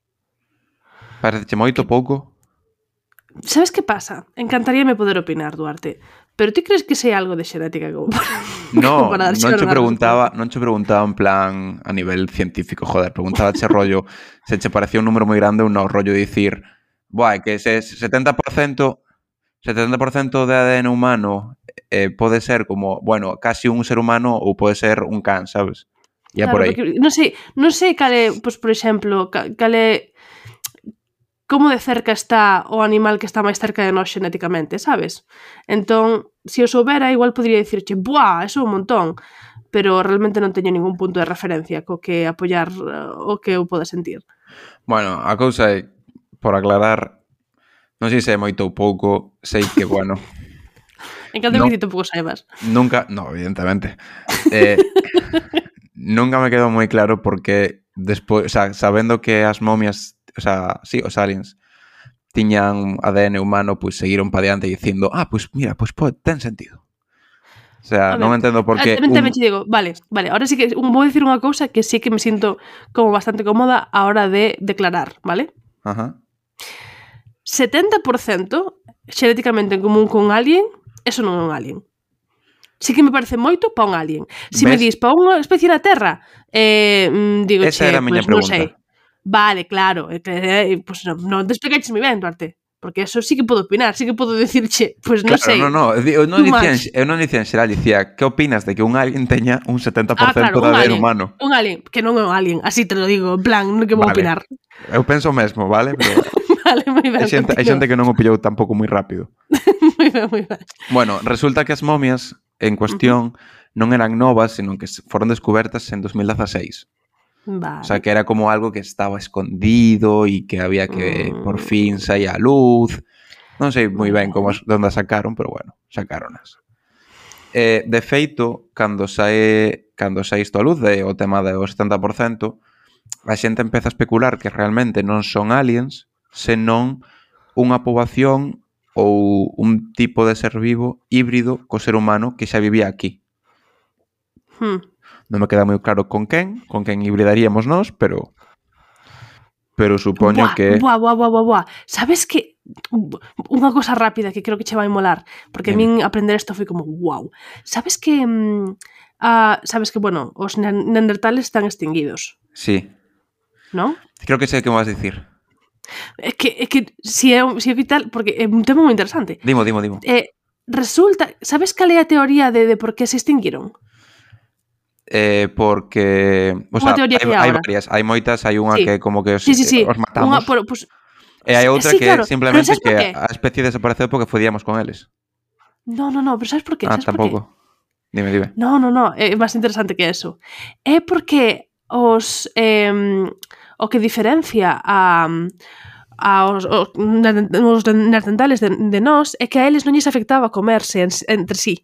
Parece moito pouco? Sabes que pasa? Encantaríame poder opinar, Duarte. Pero ti crees que sei algo de xenética como para, No, como para dar non che unha preguntaba, non che preguntaba en plan a nivel científico, joder, preguntaba che rollo se che parecía un número moi grande ou non, rollo dicir, buah, que se setenta por cento setenta por cento de A D N humano eh, pode ser como, bueno, casi un ser humano ou pode ser un can, sabes? E é Claro, por aí. porque non sei, non sei cal é, pois, por exemplo, ca- cal é como de cerca está o animal que está máis cerca de nós xenéticamente, sabes? Entón, se o soubera, igual podría dicirche, buah, eso é un montón, pero realmente non teño ningún punto de referencia co que apoiar uh, o que eu poda sentir. Bueno, a cousa é, por aclarar, non sei se é moito ou pouco, sei que, bueno, En canto No. no. que ti tampouco saibas. nunca, no, evidentemente, eh, nunca me quedou moi claro porque despois, o sea, sabendo que as momias, o sea, sí, os aliens tiñan A D N humano, pois pues, seguiron pa diante dicindo, ah, pois pues, mira, pois pues, ten sentido. O sea, A non ver, entendo por que Tamén, tamén un... te digo, vale, vale, ahora sí que un, vou dicir unha cousa que sí que me sinto como bastante cómoda a hora de declarar, vale? Ajá. setenta por cento xenéticamente en común con un alien, eso non é un alien. Sí que me parece moito pa un alien. Se me Ves? dis pa unha especie na Terra, eh, mm, digo, Esa che, era a miña pues, non pregunta. sei. Vale, claro, eh, que, eh, pues, non, non te explicaches moi ben, Duarte. Porque eso sí que podo opinar, sí que podo decirche, pues non Claro, sei. no, no, eu non Too dicía, much. eu non dicía en xeral, dicía, que opinas de que un alien teña un setenta por Ah, cento claro, de un A D N alien, humano? un alien, que non é un alien, así te lo digo, en plan, non que vou Vale. opinar. Eu penso o mesmo, vale? Pero Vale, moi ben. hai xente, hai xente que non o pillou tampouco moi rápido. Moi ben, moi ben. Bueno, resulta que as momias en cuestión non eran novas, sino que foron descubertas en dos mil dieciséis. Vale. O sea, que era como algo que estaba escondido e que había que Mm. por fin saía a luz. Non sei moi ben como Vale. onde sacaron, pero bueno, sacaronas. Eh, de feito, cando sae cando sae isto a luz de o tema do setenta por cento, a xente empeza a especular que realmente non son aliens, senón unha poboación ou un tipo de ser vivo híbrido co ser humano que xa vivía aquí. Hmm. Non me queda moi claro con quen, con quen hibridaríamos nós, pero pero supoño Buah, que buah, buah, buah, buah, buah. Sabes que unha cosa rápida que creo que che vai molar, porque a Dime. min aprender isto foi como wow. Sabes que mm, ah, sabes que, bueno, os neandertales están extinguidos, sí, non? creo que sei que me vas a dicir. É que, é que si é, un- si é vital, porque é un tema moi interesante. Dimo, dimo, dimo. Eh, resulta, sabes cal é a teoría de, de por que se extinguiron? Eh, porque, o Unha sea, teoría hai, que hai hai ahora. varias, hai moitas, hai unha Sí. que como que os, Sí, sí, sí. os Unha, matamos. por, pues, E hai outra sí, que claro. é simplemente Pero sabes por que qué? a especie desapareceu porque fodíamos con eles. No, no, no, pero sabes por qué? Ah, ¿Sabes por qué? tampouco. Dime, dime. No, no, no, é máis interesante que eso. É porque os eh, o que diferencia a aos os, os neandertales de, de nós é que a eles non lles afectaba comerse en, entre sí.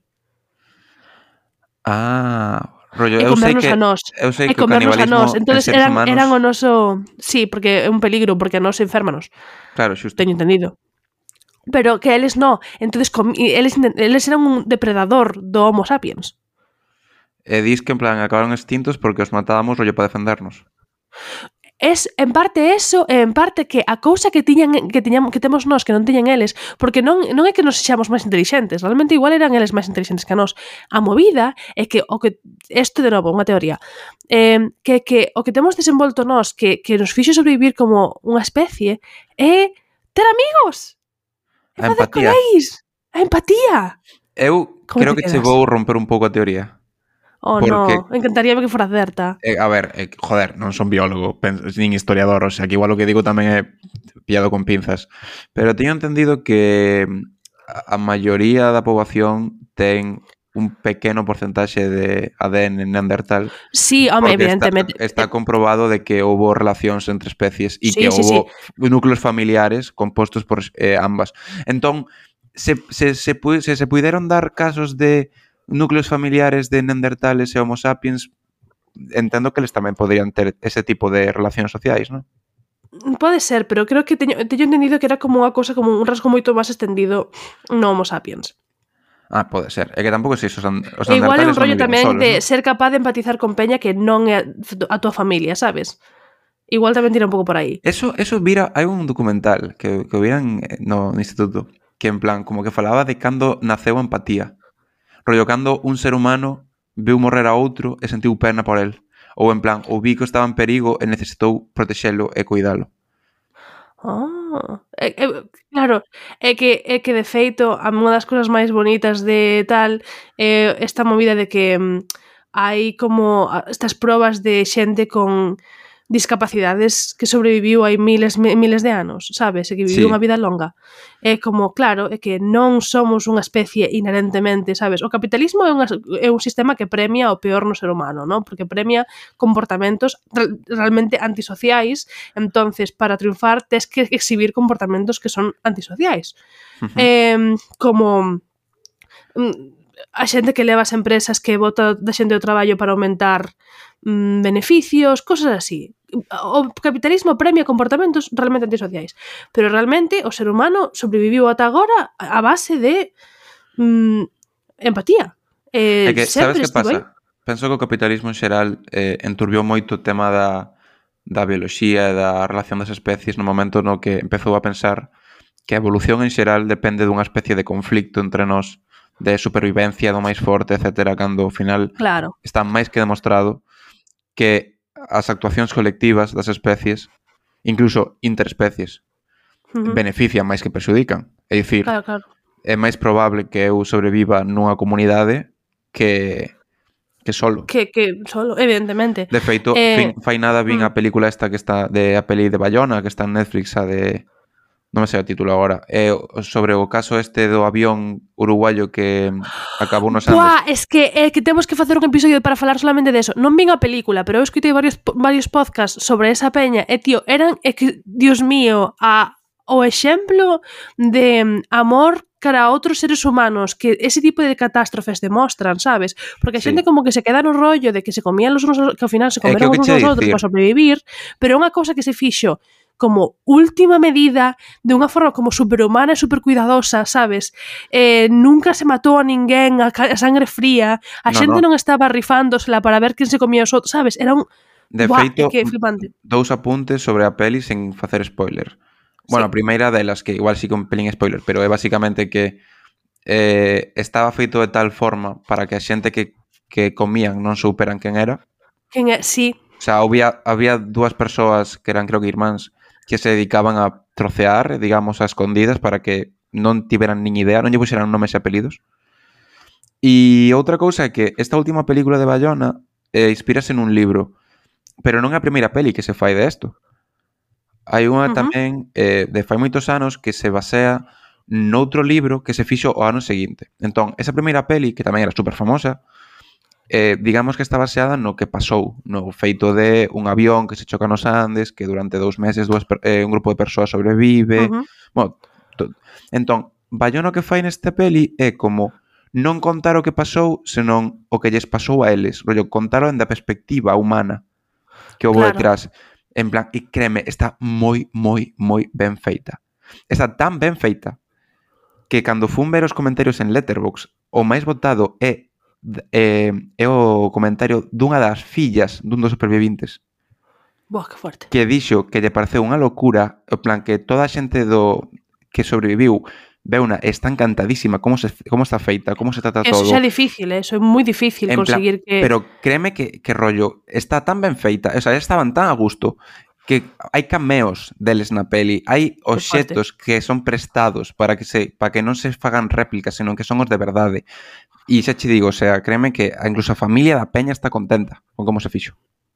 Ah, rollo, E eu sei comernos que a nós. eu sei E que o comernos a nós. canibalismo en Entonces seres eran, humanos, eran o noso... Sí, porque é un peligro, porque a nós enférmanos. claro, xusto. Teño entendido. Pero que eles no. Entonces com, eles, eles eran un depredador do Homo sapiens. E dis que en plan acabaron extintos porque os matábamos rollo para defendernos. Es en parte eso e en parte que a cousa que tiñan que tiñamos que temos nós que non tiñan eles, porque non non é que nos sexamos máis intelixentes, realmente igual eran eles máis intelixentes que nós. A movida é que o que isto de novo, unha teoría. Eh, que que o que temos desenvolto nós que que nos fixo sobrevivir como unha especie é ter amigos. É A facer empatía. coleis. A empatía. Eu Como creo te que che quedas? vou romper un pouco a teoría. Oh, Porque- no, encantaríame que fora certa. Eh, a ver, eh, joder, non son biólogo, pen, nin historiador, o sea, que igual o que digo tamén é pillado con pinzas. Pero teño entendido que a, a maioría da poboación ten un pequeno porcentaxe de A D N neandertal. Sí, home, Porque está, evidentemente. está comprobado de que houbo relacións entre especies e Sí, que sí, houbo núcleos familiares compostos por eh, ambas. Entón, se, se, se, pu- se se puderon dar casos de núcleos familiares de neandertales e homo sapiens, entendo que eles tamén poderían ter ese tipo de relacións sociais, non? Pode ser, pero creo que teño, teño entendido que era como unha cosa, como un rasgo moito máis extendido no Homo sapiens. Ah, pode ser. É que tampouco sei se os, an- os E igual é un neandertales non rollo vivían tamén solos, de non? ser capaz de empatizar con peña que non é a tua familia, sabes? Igual tamén tira un pouco por aí. Eso, eso vira, hai un documental que, que viran no, no instituto que en plan, como que falaba de cando naceu a empatía. Rollo, cando un ser humano viu morrer a outro e sentiu pena por el. Ou en plan, ou vi que estaba en perigo e necesitou protexelo e cuidalo. Ah, é, é, claro, é que é que de feito a unha das cousas máis bonitas de tal é esta movida de que mm, hai como a- estas probas de xente con discapacidades que sobreviviu hai miles mi- miles de anos, sabes? E que viviu Sí. unha vida longa. É como, claro, é que non somos unha especie inherentemente, sabes? O capitalismo é, unha, é un sistema que premia o peor no ser humano, non? Porque premia comportamentos re- realmente antisociais. Entonces, para triunfar, tes que exhibir comportamentos que son antisociais. Uh-huh. Eh, como mm, a xente que leva as empresas que bota da xente do traballo para aumentar mm, beneficios, cosas así. O capitalismo premia comportamentos realmente antisociais, pero realmente o ser humano sobreviviu ata agora a base de mm, empatía. Eh, É que, sabes sempre que estivo aí. pasa? Penso que o capitalismo en xeral eh, enturbiou moito o tema da, da bioloxía e da relación das especies no momento no que empezou a pensar que a evolución en xeral depende dunha especie de conflicto entre nós, de supervivencia do máis forte, etcétera, cando ao final Claro. está máis que demostrado que as actuacións colectivas das especies, incluso interespecies, Uh-huh. benefician máis que perxudican. É dicir, Claro, claro. é máis probable que eu sobreviva nunha comunidade que que solo. Que, que solo, evidentemente. De feito, Eh, fin, fai nada vin mm. a película esta que está de a peli de Bayona, que está en Netflix, a de non me sei o título agora, é sobre o caso este do avión uruguayo que acabou nos Andes. Buah, es que é que temos que facer un episodio para falar solamente de eso. Non vin a película, pero eu escutei varios varios podcasts sobre esa peña e, tío, eran, é que, Dios mío, a, o exemplo de amor cara a outros seres humanos que ese tipo de catástrofes demostran, sabes? Porque a xente Sí. como que se queda no rollo de que se comían los unos, que ao final se É que comeron o que uns che aos outros dicir. para sobrevivir, pero é unha cousa que se fixo como última medida, de unha forma como superhumana e supercuidadosa, sabes? Eh, nunca se matou a ninguén a, a sangre fría, a No, xente no. non estaba rifándosela para ver quen se comía os outros, sabes? Era un... De Buah, feito, é que é flipante. dous apuntes sobre a peli sen facer spoiler. Bueno, Sí. a primeira delas, que igual sí que un pelín spoiler, pero é basicamente que eh, estaba feito de tal forma para que a xente que, que comían non souperan quen era. Quen é? Sí. O sea, había, había dúas persoas que eran, creo que irmáns, que se dedicaban a trocear, digamos, a escondidas para que non tiveran nin idea, non lle puxeran nomes e apelidos. E outra cousa é que esta última película de Bayona eh, inspírase nun libro, pero non é a primeira peli que se fai de isto. Hai unha Ujú. tamén eh, de fai moitos anos que se basea noutro libro que se fixo o ano seguinte. Entón, esa primeira peli, que tamén era super famosa, eh, digamos que está baseada no que pasou, no feito de un avión que se choca nos Andes, que durante dous meses dúas, eh, un grupo de persoas sobrevive. Uh-huh. Bueno, to... entón, Bayona o que fai neste peli é como non contar o que pasou, senón o que lles pasou a eles. Rollo, contaro da perspectiva humana que houve Claro. detrás. En plan, e créeme, está moi, moi, moi ben feita. Está tan ben feita que cando fun ver os comentarios en Letterboxd, o máis votado é eh, é o comentario dunha das fillas dun dos supervivintes Buah, que fuerte. que dixo que lle pareceu unha locura, en plan que toda a xente do que sobreviviu veuna está encantadísima como se como está feita, como se trata Eso todo. xa é difícil, eh? Eso é moi difícil En plan, conseguir que... pero créeme que, que rollo está tan ben feita, o sea, estaban tan a gusto que hai cameos deles na peli, hai obxetos que son prestados para que se para que non se fagan réplicas, senón que son os de verdade. E xa che digo, o sea, créeme que incluso a familia da peña está contenta con como se fixo.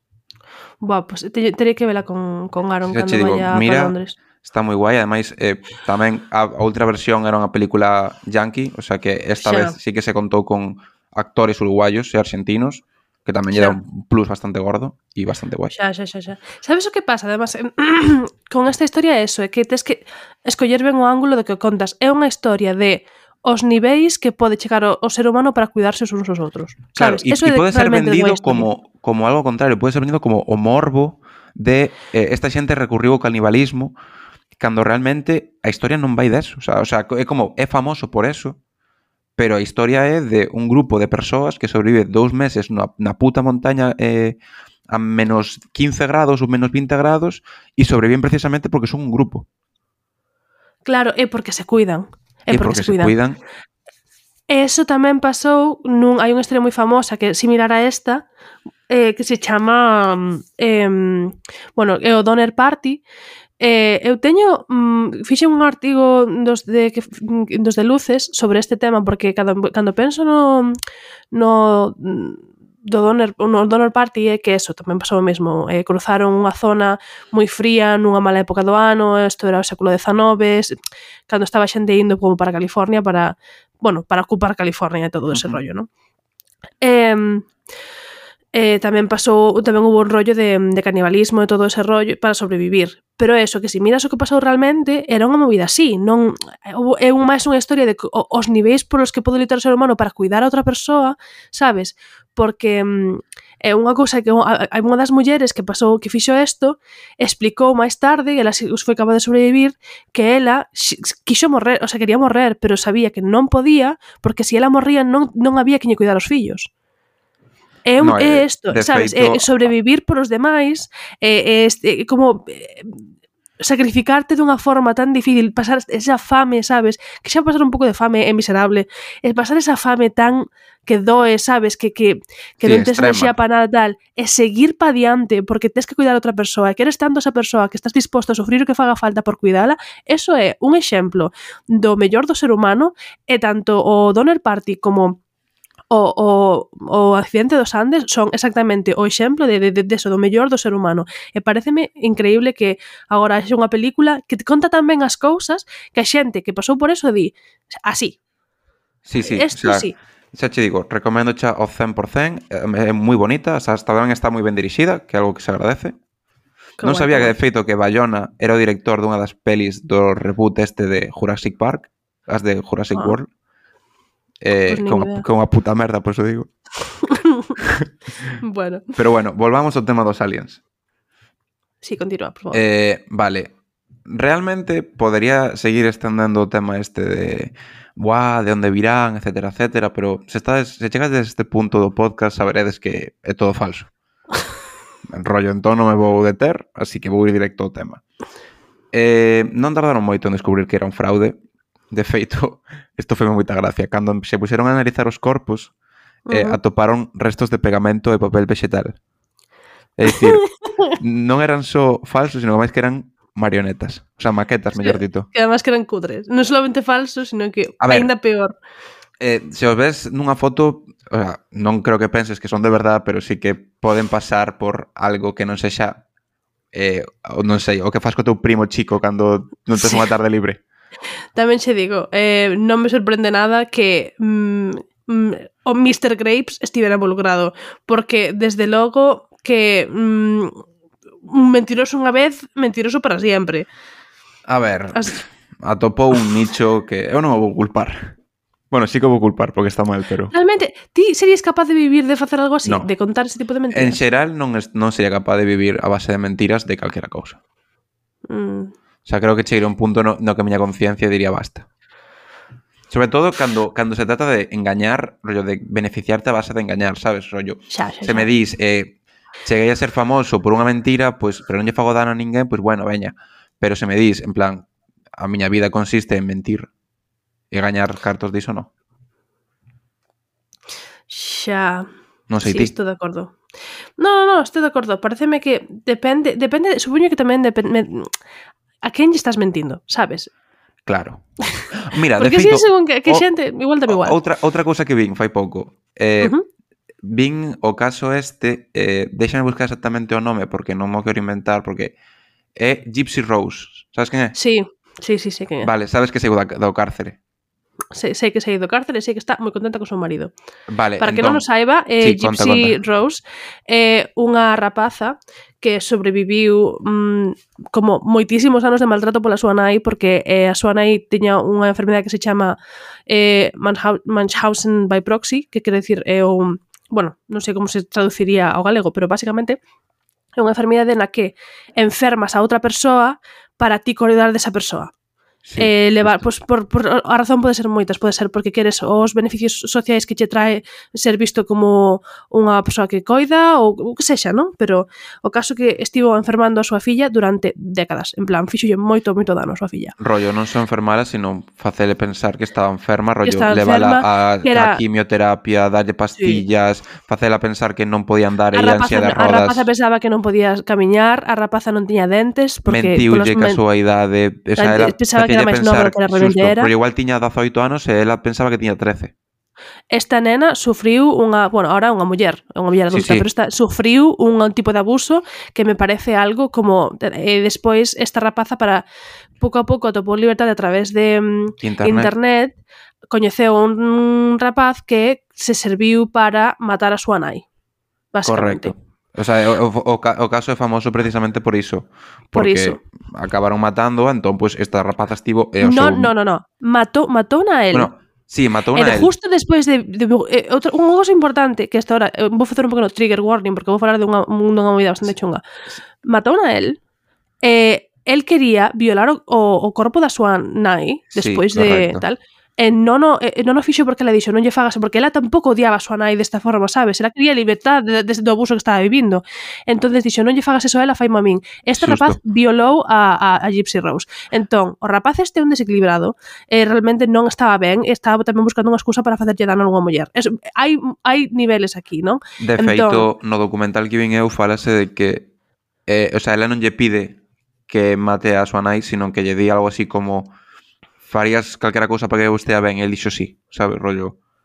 Buah, pues te, terei que vela con, con Aaron Xa cando che digo, vaya mira, para Londres. está moi guai, ademais eh, tamén a, a outra versión era unha película yankee, o sea que esta Xa. vez sí que se contou con actores uruguayos e argentinos, que tamén lle dá Xa. un plus bastante gordo e bastante guai. Xa, xa, xa, xa. Sabes o que pasa? Además, con esta historia é eso, é que tes que escoller ben o ángulo do que contas. É unha historia de os niveis que pode chegar o, o ser humano para cuidarse os uns aos outros. Claro, Sabes? e, Eso e é pode ser realmente vendido unha historia. como, como algo contrario, pode ser vendido como o morbo de eh, esta xente recurriu ao canibalismo cando realmente a historia non vai deso. O sea, o sea, é como, é famoso por eso, pero a historia é de un grupo de persoas que sobrevive dous meses na, na puta montaña eh, a menos quince grados ou menos vinte grados e sobreviven precisamente porque son un grupo. Claro, é porque se cuidan. É E porque, porque se cuidan. E eso tamén pasou nun, hai unha historia moi famosa que é similar a esta, eh, que se chama eh, bueno, é o Donner Party. Eh, eu teño mm, fixen un artigo dos de que dos de Luces sobre este tema porque cando, cando penso no no do Donner, no Donner Party é que eso tamén pasou o mesmo, eh, cruzaron unha zona moi fría nunha mala época do ano, isto era o século dezenove, cando estaba xente indo como para California para, bueno, para ocupar California e todo ese Uh-huh. rollo, non? Eh, eh, tamén pasou, tamén hubo un rollo de, de canibalismo e todo ese rollo para sobrevivir. Pero eso, que se miras o que pasou realmente, era unha movida así, non é un máis unha historia de que, o, os niveis polos que pode lutar o ser humano para cuidar a outra persoa, sabes? Porque mm, é unha cousa que hai unha das mulleres que pasou, que fixo isto, explicou máis tarde, e ela foi capaz de sobrevivir, que ela quixo morrer, o sea, quería morrer, pero sabía que non podía, porque se ela morría non, non había que lle cuidar os fillos. É, un, no, é isto, sabes? Feito... É sobrevivir por os demais, é, é, é como é, sacrificarte dunha forma tan difícil, pasar esa fame, sabes? Que xa pasar un pouco de fame é miserable, é pasar esa fame tan que doe, sabes? Que, que, que sí, non tes enerxía para nada tal, é seguir pa diante porque tes que cuidar a outra persoa, que eres tanto esa persoa que estás disposto a sufrir o que faga falta por cuidala, eso é un exemplo do mellor do ser humano, e tanto o Donner Party como o, o, o accidente dos Andes son exactamente o exemplo de, de, de, de eso, do mellor do ser humano. E pareceme increíble que agora haxe unha película que te conta tan ben as cousas que a xente que pasou por eso di así. Sí, sí, Esto o sea, sí. xa che digo, recomendo xa ao cen por cen, é moi bonita, o sea, hasta tamén está moi ben dirixida, que é algo que se agradece. Que Non guai, sabía que que, guai. de feito, que Bayona era o director dunha das pelis do reboot este de Jurassic Park, as de Jurassic Ah. World. Eh, Pues nin con, idea. con unha puta merda, por eso digo. Bueno, Pero bueno, volvamos ao tema dos aliens. sí, continúa, por favor. Eh, vale, realmente podería seguir extendendo o tema este de buah, de onde virán, etcétera, etcétera, pero se, estades, se chegas desde este punto do podcast saberedes que é todo falso. En rollo, entón non me vou deter, así que vou ir directo ao tema. Eh, non tardaron moito en descubrir que era un fraude. De feito, isto foi moita gracia. Cando se puxeron a analizar os corpos, eh, Uh-huh. atoparon restos de pegamento e papel vegetal. É dicir, non eran só falsos, sino máis que eran marionetas. O sea, maquetas, mellor dito. Que además que eran cutres. Non solamente falsos, sino que A ver. ainda peor. Eh, se os ves nunha foto, o sea, non creo que penses que son de verdade, pero sí que poden pasar por algo que non sexa eh, o non sei, o que faz co teu primo chico cando non tes Sí. unha tarde libre. Tamén che digo, eh, non me sorprende nada que mm, mm, o mister Grapes estivera involucrado, porque desde logo que mm, un mentiroso unha vez, mentiroso para sempre. A ver, As... atopou un nicho que eu non o vou culpar. Bueno, sí que o vou culpar porque está mal, pero Realmente, ti serías capaz de vivir de facer algo así? No. De contar ese tipo de en mentiras? xeral non, es, non sería capaz de vivir a base de mentiras de calquera cousa. Mm. O sea, creo que cheguei a un punto no, no que a miña conciencia diría basta. Sobre todo cando, cando se trata de engañar, rollo de beneficiarte a base de engañar, sabes? Rollo, Xa, xa, se xa. me dis, eh, cheguei a ser famoso por unha mentira, pues, pero non lle fago dano a ninguén, pues bueno, veña. Pero se me dis, en plan, a miña vida consiste en mentir e gañar cartos diso, non. Xa. Non sei Sí, ti. estou de acordo. No, no, no, estou de acordo. Pareceme que depende, depende, supoño que tamén depende a quen lle estás mentindo, sabes? Claro. Mira, Porque de feito, si según que, que o- xente, igual tamén igual. outra, outra cousa que vin fai pouco. Eh, Uh-huh. Vin o caso este, eh, déxame buscar exactamente o nome porque non mo quero inventar, porque é Gypsy Rose. Sabes quen é? Sí, sí, sí, sei quen é. Vale, sabes que saiu da, do cárcere. Sei, sei que sei do cárcel e sei que está moi contenta co seu marido. Vale, Para que entón, non o saiba, eh, sí, conta, Gypsy conta. Rose é unha rapaza que sobreviviu mm, como moitísimos anos de maltrato pola súa nai, porque eh, a súa nai tiña unha enfermedade que se chama eh, Manhau- Munchausen by proxy, que quere decir é un, bueno, non sei como se traduciría ao galego, pero basicamente é unha enfermidade na que enfermas a outra persoa para ti cuidar desa persoa. Sí, eh, levar, justo. pois, por, por, a razón pode ser moitas, pode ser porque queres os beneficios sociais que che trae ser visto como unha persoa que coida ou o que sexa, non? Pero o caso que estivo enfermando a súa filla durante décadas, en plan, fixolle moito, moito dano a súa filla. Rollo, non só enfermala, sino facele pensar que estaba enferma, rollo, estaba levala enferma, a, que era- a quimioterapia, darlle pastillas, sí. facela pensar que non podía andar e A ia en rapaza, silla de a rodas, rapaza pensaba que non podía camiñar, a rapaza non tiña dentes, porque polas mentiulle que a men- súa idade, o sea, ela pensaba que facíalle era máis nova do que realmente xusto, era. rollo, igual tiña dezaoito anos e ela pensaba que tiña trece. Esta nena sufriu unha, bueno, ahora unha muller, unha muller Sí, adulta, sí. pero esta sufriu un tipo de abuso que me parece algo como e despois esta rapaza para pouco a pouco atopou liberdade a través de mm, Internet. internet, coñeceu un rapaz que se serviu para matar a súa nai. Basicamente. Correcto. O sea, o, o, o caso é famoso precisamente por iso. Por Porque iso. acabaron matando, entón, pues, esta rapaza estivo... E o No, seu... no, no, no. Matou, matou a él. Bueno, sí, matou E a de él. justo despois de, de, de eh, outra, unha cosa importante que hasta ahora eh, vou facer un pequeno trigger warning porque vou falar de unha, unha movida bastante chunga. Matou a él e eh, el quería violar o, o, o corpo da súa nai despois Sí, de correcto. tal. E non o, e non o fixo porque ela dixo non lle fagase, porque ela tampouco odiaba a súa nai desta forma, sabes? Ela quería libertad de, de, do abuso que estaba vivindo. Entonces dixo non lle fagas eso a ela, faimo a min. Este Xusto. rapaz violou a, a, a Gypsy Rose. Entón, o rapaz este é un desequilibrado, e realmente non estaba ben, e estaba tamén buscando unha excusa para facerlle dano a unha muller. Es, hai, hai niveles aquí, non? De Entón- feito, no documental que vin eu falase de que eh, o sea, ela non lle pide que mate a súa nai, sino que lle di algo así como farías calquera cousa para que eu estea ben, e el dixo sí, sabe, rollo.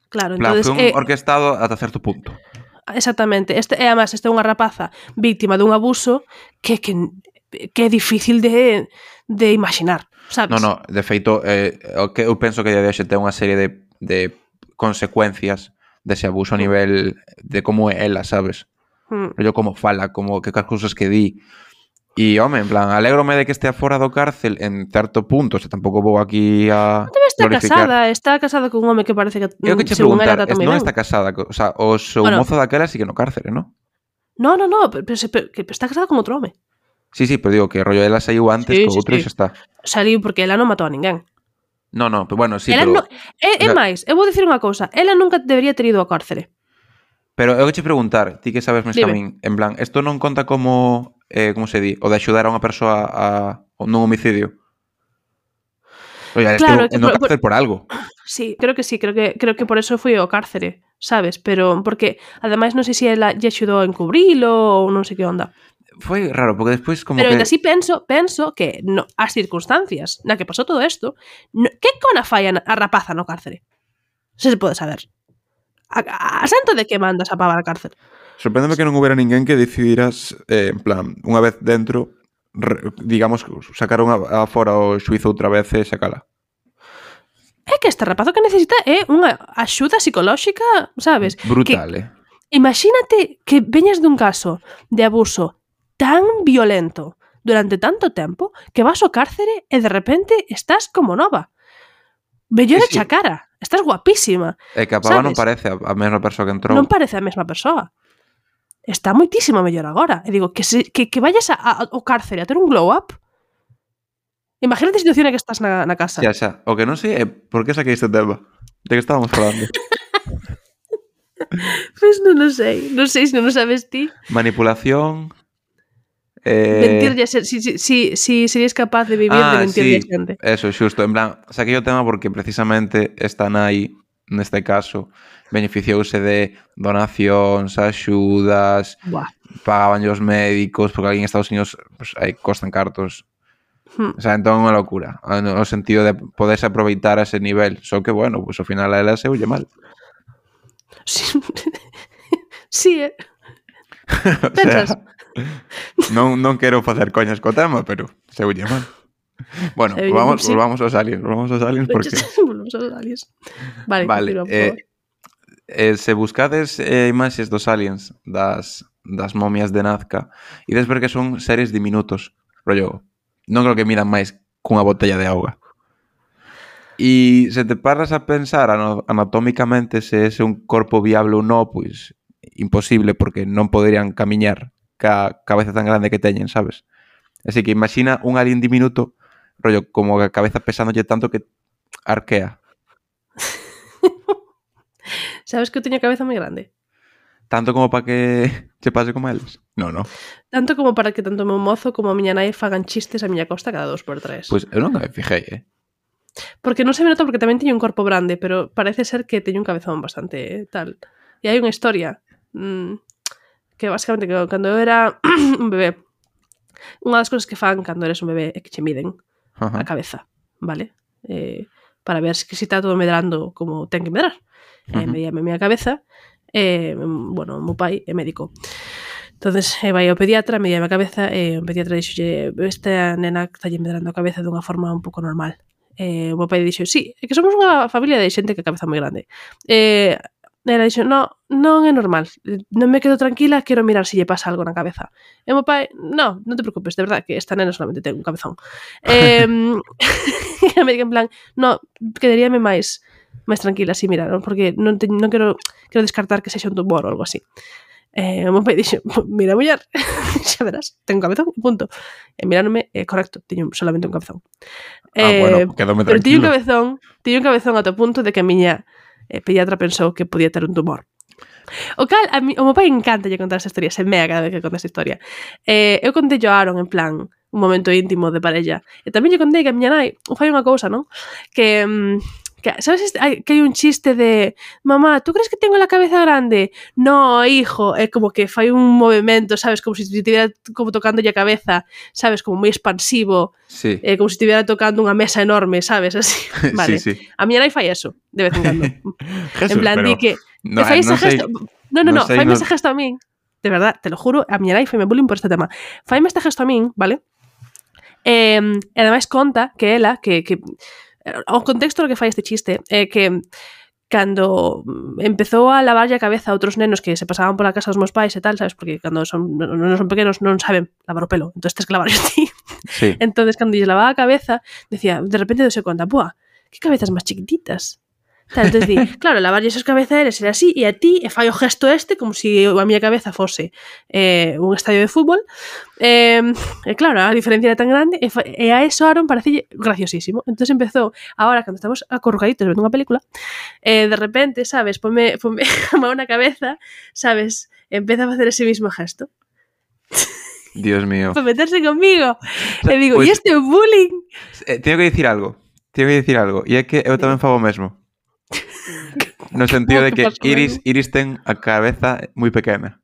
Claro, Plan, entonces... foi un Eh, orquestado ata certo punto. exactamente. Este, e, además, esta é unha rapaza víctima dun abuso que, que, que é difícil de, de imaginar, sabes? No, no, de feito, eh, o que eu penso que a día de hoxe ten unha serie de, de consecuencias dese abuso a nivel de como é ela, sabes? Mm. Rollo como fala, como que cas cousas que di. E, home, en plan, alégrome de que estea fora do cárcel en certo punto, se tampouco vou aquí a Debe estar glorificar. casada, está casada con un home que parece que, Eu que che según ela, preguntar, trata es, moi non ben. está casada, co- o sea, o seu Bueno. mozo daquela sigue no cárcere, non? No, no, no, pero, pero, pero, que está casada con outro home. Sí, sí, pero digo que rollo ela saiu antes Sí, que o sí, outro e sí. xa está. Saliu porque ela non matou a ninguén. No, no, pero bueno, sí, ela pero... no, é, é o sea, máis, eu vou dicir unha cousa, ela nunca debería ter ido ao cárcere. Pero eu que che preguntar, ti que sabes máis que a min, en plan, isto non conta como, eh, como se di, o de axudar a unha persoa a, a nun homicidio? Oye, Claro, estou que no por- cárcel por algo. Sí, creo que sí, creo que creo que por eso foi ao cárcere, sabes? Pero porque ademais non sei se ela lle axudou a encubrilo ou non sei que onda. Foi raro, porque despois como Pero que... ainda así penso, penso que no, as circunstancias na que pasou todo isto, no, que cona fai a, a rapaza no cárcere? Se se pode saber. A, a, a santo de que mandas a pava a cárcere? Sorpréndeme que non houbera ninguén que decidiras, eh, en plan, unha vez dentro, re, digamos, sacar unha a fora o xuizo outra vez e sacala. É que este rapazo que necesita é unha axuda psicolóxica, sabes? Brutal, que, eh? Imagínate que veñas dun caso de abuso tan violento durante tanto tempo que vas ao cárcere e de repente estás como nova. Mellora Sí, sí. xa cara. Estás guapísima. É que a pava non sabes? parece a, a mesma persoa que entrou. Non parece a mesma persoa. Está moitísimo mellor agora. E digo, que, se, que, que vayas a, a, ao cárcere a ter un glow up. Imagínate a situación en que estás na, na casa. Xa, xa. O que non sei é por que saquei este tema. De que estábamos falando? Pois non o sei. Non sei se non o sabes ti. Manipulación... Eh... Mentirlle a xente. Si, si, si, si serías capaz de vivir ah, de mentirlle sí, a xente. eso, xusto. En plan, saquei o tema porque precisamente esta nai, neste caso, beneficiouse de donacións, axudas, Buah. pagaban os médicos, porque aquí en Estados Unidos pues, aí costan cartos. Hmm. O sea, entón é unha locura, no sentido de poderse aproveitar a ese nivel. Só que, bueno, pues ao final a ela seulle mal. Sí, sí eh. O Pensas? sea, non, non quero facer coñas co tema, pero seulle mal. Bueno, Seulle volvamos, mal, sí. volvamos aos aliens, volvamos aos aliens porque... Volvemos aos aliens. Vale, Vale, continúa, por eh, favor. eh, se buscades eh, imaxes dos aliens das, das momias de Nazca, ides ver que son seres diminutos, rollo, non creo que midan máis cunha botella de auga. E se te paras a pensar ano- anatómicamente se ese é un corpo viable ou non, pois imposible, porque non poderían camiñar ca cabeza tan grande que teñen, sabes? Así que imagina un alien diminuto, rollo, como a cabeza pesándolle tanto que arquea. Sabes que eu teño a cabeza moi grande? Tanto como para que che pase como eles? No, no. Tanto como para que tanto o meu mozo como a miña nai fagan chistes a miña costa cada dos por tres. Pois eu non me fijei, eh? Porque non se me nota porque tamén teño un corpo grande, pero parece ser que teño un cabezón bastante eh, tal. E hai unha historia mmm, que basicamente que cando eu era un bebé, unha das cousas que fan cando eres un bebé é que che miden Ajá. a cabeza, vale? Eh, para ver se si está todo medrando como ten que medrar. Uh -huh. Eh, medíame a miña cabeza, eh, bueno, o meu pai é médico. Entonces, eh, vai ao pediatra, medíame a cabeza, e eh, o pediatra dixolle, esta nena está lle medrando a cabeza dunha forma un pouco normal. Eh, o meu pai dixo, sí, é que somos unha familia de xente que a cabeza moi grande. Eh, ela dixo, no, non é normal, non me quedo tranquila, quero mirar se lle pasa algo na cabeza. E o meu pai, no, non te preocupes, de verdad, que esta nena solamente ten un cabezón. Eh, e a médica en plan, no, quedaríame máis máis tranquila así, mira, non? Porque non, te, non quero, quero descartar que sexa un tumor ou algo así. Eh, o meu pai dixo, mira, muller, xa verás, ten un cabezón, punto. E mirándome, eh, correcto, teño solamente un cabezón. Ah, eh, bueno, quedome pero tiño un tranquilo. cabezón, tiño un cabezón ata o punto de que a miña eh, pediatra pensou que podía ter un tumor. O cal, a mi, o meu pai encanta lle contar esa historia, se mea cada vez que conta esa historia. Eh, eu contei yo a Aaron en plan un momento íntimo de parella. E tamén lle contei que a miña nai fai unha cousa, non? Que, Que, ¿sabes este, hay, que hai un chiste de mamá, ¿tú crees que tengo la cabeza grande? No, hijo. É como que fai un movimento, sabes? Como se si estiviera como tocando a cabeza, sabes? Como moi expansivo. Sí. Eh, como se estiviera tocando unha mesa enorme, sabes? Así. Vale. Sí, sí. A miña nai fai eso, de vez en cando. Jesús, En plan, pero... di que... No, fai ese non sei, gesto... No, no, non no, sei, faime non- ese gesto a min. De verdad, te lo juro, a miña nai faime bullying por este tema. Faime este gesto a min, vale? E, e ademais conta que ela, que, que o contexto do que fai este chiste é que cando empezou a lavarlle a cabeza a outros nenos que se pasaban pola casa dos meus pais e tal, sabes? Porque cando son, non son pequenos non saben lavar o pelo, entón tens que lavar a ti. Sí. Entonces cando lle lavaba a cabeza, decía, de repente dose conta, buah, que cabezas máis chiquititas. Tal, entonces di, claro, lavarlle esos cabeceres era así, e a ti, e fai o gesto este como se si a miña cabeza fose eh, un estadio de fútbol, eh, e claro, a diferencia era tan grande, e, fa, e a eso Aaron parece graciosísimo. Entonces empezou, ahora, cando estamos acurrucaditos vendo unha película, eh, de repente, sabes, ponme, ponme a mão na cabeza, sabes, empeza a facer ese mismo gesto. Dios mío. Para meterse conmigo. E digo, Pues, e este é o bullying? eh, teño que dicir algo. Teño que dicir algo. E é que eu tamén fago o mesmo. No sentido de que Iris, Iris ten a cabeza moi pequena.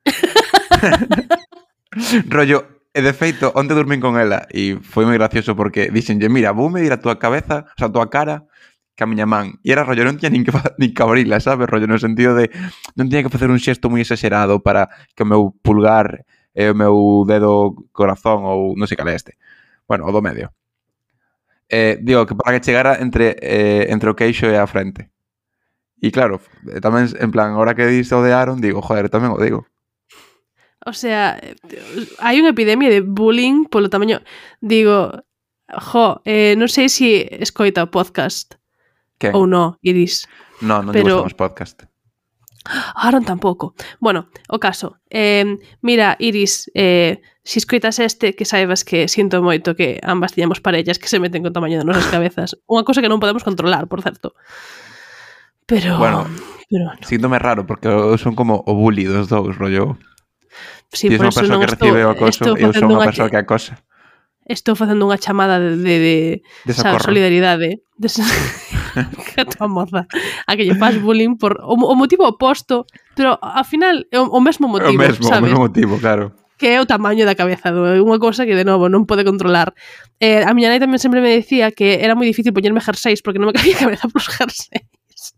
Rollo, e de feito, onte dormín con ela e foi moi gracioso porque dixenlle, mira, vou medir a tua cabeza, o sea, a tua cara que a miña man. E era rollo, non tiña nin que, nin que abrila, sabes? Rollo, no sentido de non tiña que facer un xesto moi exagerado para que o meu pulgar e o meu dedo corazón ou non sei cal é este. Bueno, o do medio. Eh, digo, que para que chegara entre, eh, entre o queixo e a frente. E claro, tamén, en plan, ahora que diste o de Aaron, digo, joder, tamén o digo. O sea, hai unha epidemia de bullying polo tamaño... Digo, jo, eh, non sei se escoita o podcast Que? ou non, Iris. No, non pero... lle gustamos podcast. Aaron tampouco. Bueno, o caso. Eh, mira, Iris, eh, se escoitas este, que saibas que sinto moito que ambas tiñamos parellas que se meten con tamaño de nosas cabezas. Unha cosa que non podemos controlar, por certo. Pero... Bueno, pero no. síntome raro, porque eu son como o bully dos dous, rollo. Sí, Ti por és unha eso persoa non que estou, recibe o acoso estou e eu son facendo unha unha persoa que acosa. Estou facendo unha chamada de, de, de, De o sea, socorro. solidaridade. De, que tua moza. A que lle faz bullying por o, o motivo oposto, pero ao final é o, o mesmo motivo, o mesmo, sabes? o mesmo motivo, claro. Que é o tamaño da cabeza, do, é unha cosa que de novo non pode controlar. Eh, a miña nai tamén sempre me decía que era moi difícil poñerme jerseys porque non me cabía a cabeza pros jerseys.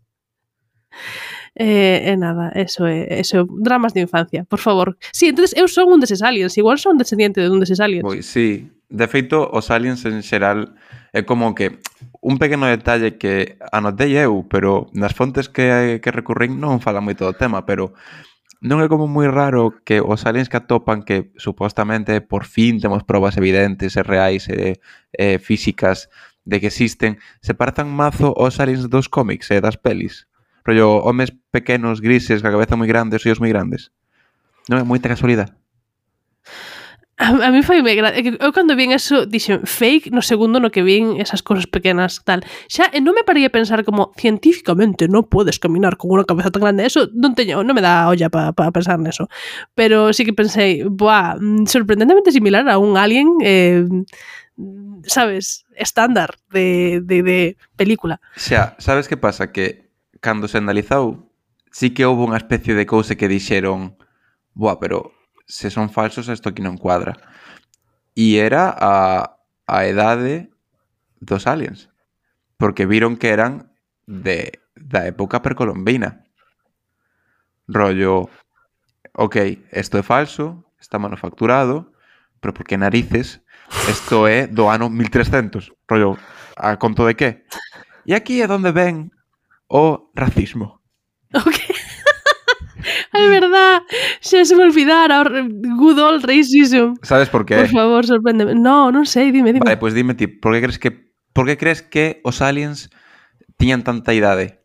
Eh, e nada, eso é, eso é dramas de infancia, por favor. Sí, entonces eu son un deses aliens, igual son descendiente de un deses aliens. Pois sí, de feito, os aliens en xeral é como que un pequeno detalle que anotei eu, pero nas fontes que, que recurrín non falan moito do tema, pero non é como moi raro que os aliens que atopan que supostamente por fin temos probas evidentes e reais e, e físicas de que existen, se parazan mazo aos aliens dos cómics e das pelis. Rollo, homes pequenos, grises, ca cabeza moi grande, os ollos moi grandes. Non é moita casualidade. A, a mí foi me gra... Eu cando vin eso dixen fake no segundo no que vin esas cosas pequenas tal. Xa non me parei a pensar como científicamente non podes caminar con unha cabeza tan grande. Eso non teño, non me dá olla para pa pensar neso. Pero sí que pensei, buah, sorprendentemente similar a un alien eh, sabes, estándar de, de, de película. Xa, sabes que pasa? Que cando se analizou, sí que houve unha especie de cousa que dixeron, buah, pero se son falsos isto aquí non cuadra. E era a, a edade dos aliens. Porque viron que eran de da época precolombina. Rollo, ok, isto é falso, está manufacturado, pero por que narices isto é do ano mil trescentos? Rollo, a conto de que? E aquí é onde ven o racismo. Ok. É verdad, xa se me olvidara o good old racism. Sabes por qué? Por favor, sorpréndeme. No, non sei, dime, dime. Vale, pois pues dime ti, por que crees que por que crees que os aliens tiñan tanta idade?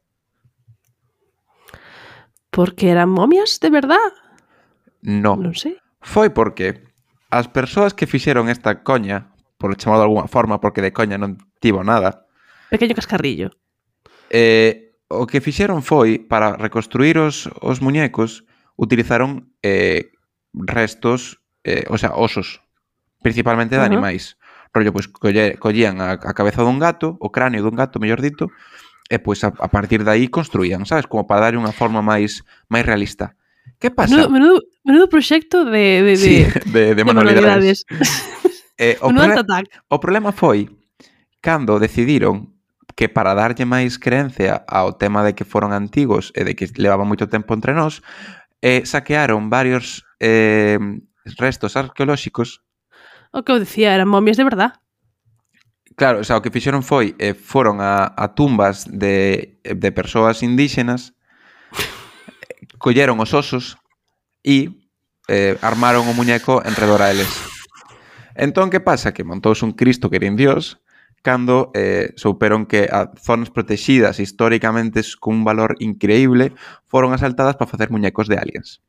Porque eran momias, de verdad? No. Non sei. Foi porque as persoas que fixeron esta coña, por chamado de alguna forma, porque de coña non tivo nada, Pequeño cascarrillo. eh, o que fixeron foi, para reconstruir os, os muñecos, utilizaron eh, restos, eh, o sea, osos, principalmente de Uh-huh. animais. Rollo, pois, colle, collían a, a cabeza dun gato, o cráneo dun gato, mellor dito, e pois a, a partir de aí construían, sabes? Como para dar unha forma máis máis realista. Que pasa? Menudo, menudo, menudo proxecto de, de, de, Sí, de, de de manualidades. manualidades. Eh, o, Menudo prole- ataque. o problema foi cando decidiron que para darlle máis creencia ao tema de que foron antigos e de que levaban moito tempo entre nós, eh, saquearon varios eh, restos arqueolóxicos. O que eu dicía, eran momias de verdad. Claro, o sea, o que fixeron foi eh, foron a, a tumbas de, de persoas indígenas, colleron os osos e eh, armaron o muñeco enredor a eles. Entón, que pasa? Que montouse un Cristo que era un dios cando eh, souperon que a zonas protegidas históricamente con un valor increíble foron asaltadas para facer muñecos de aliens.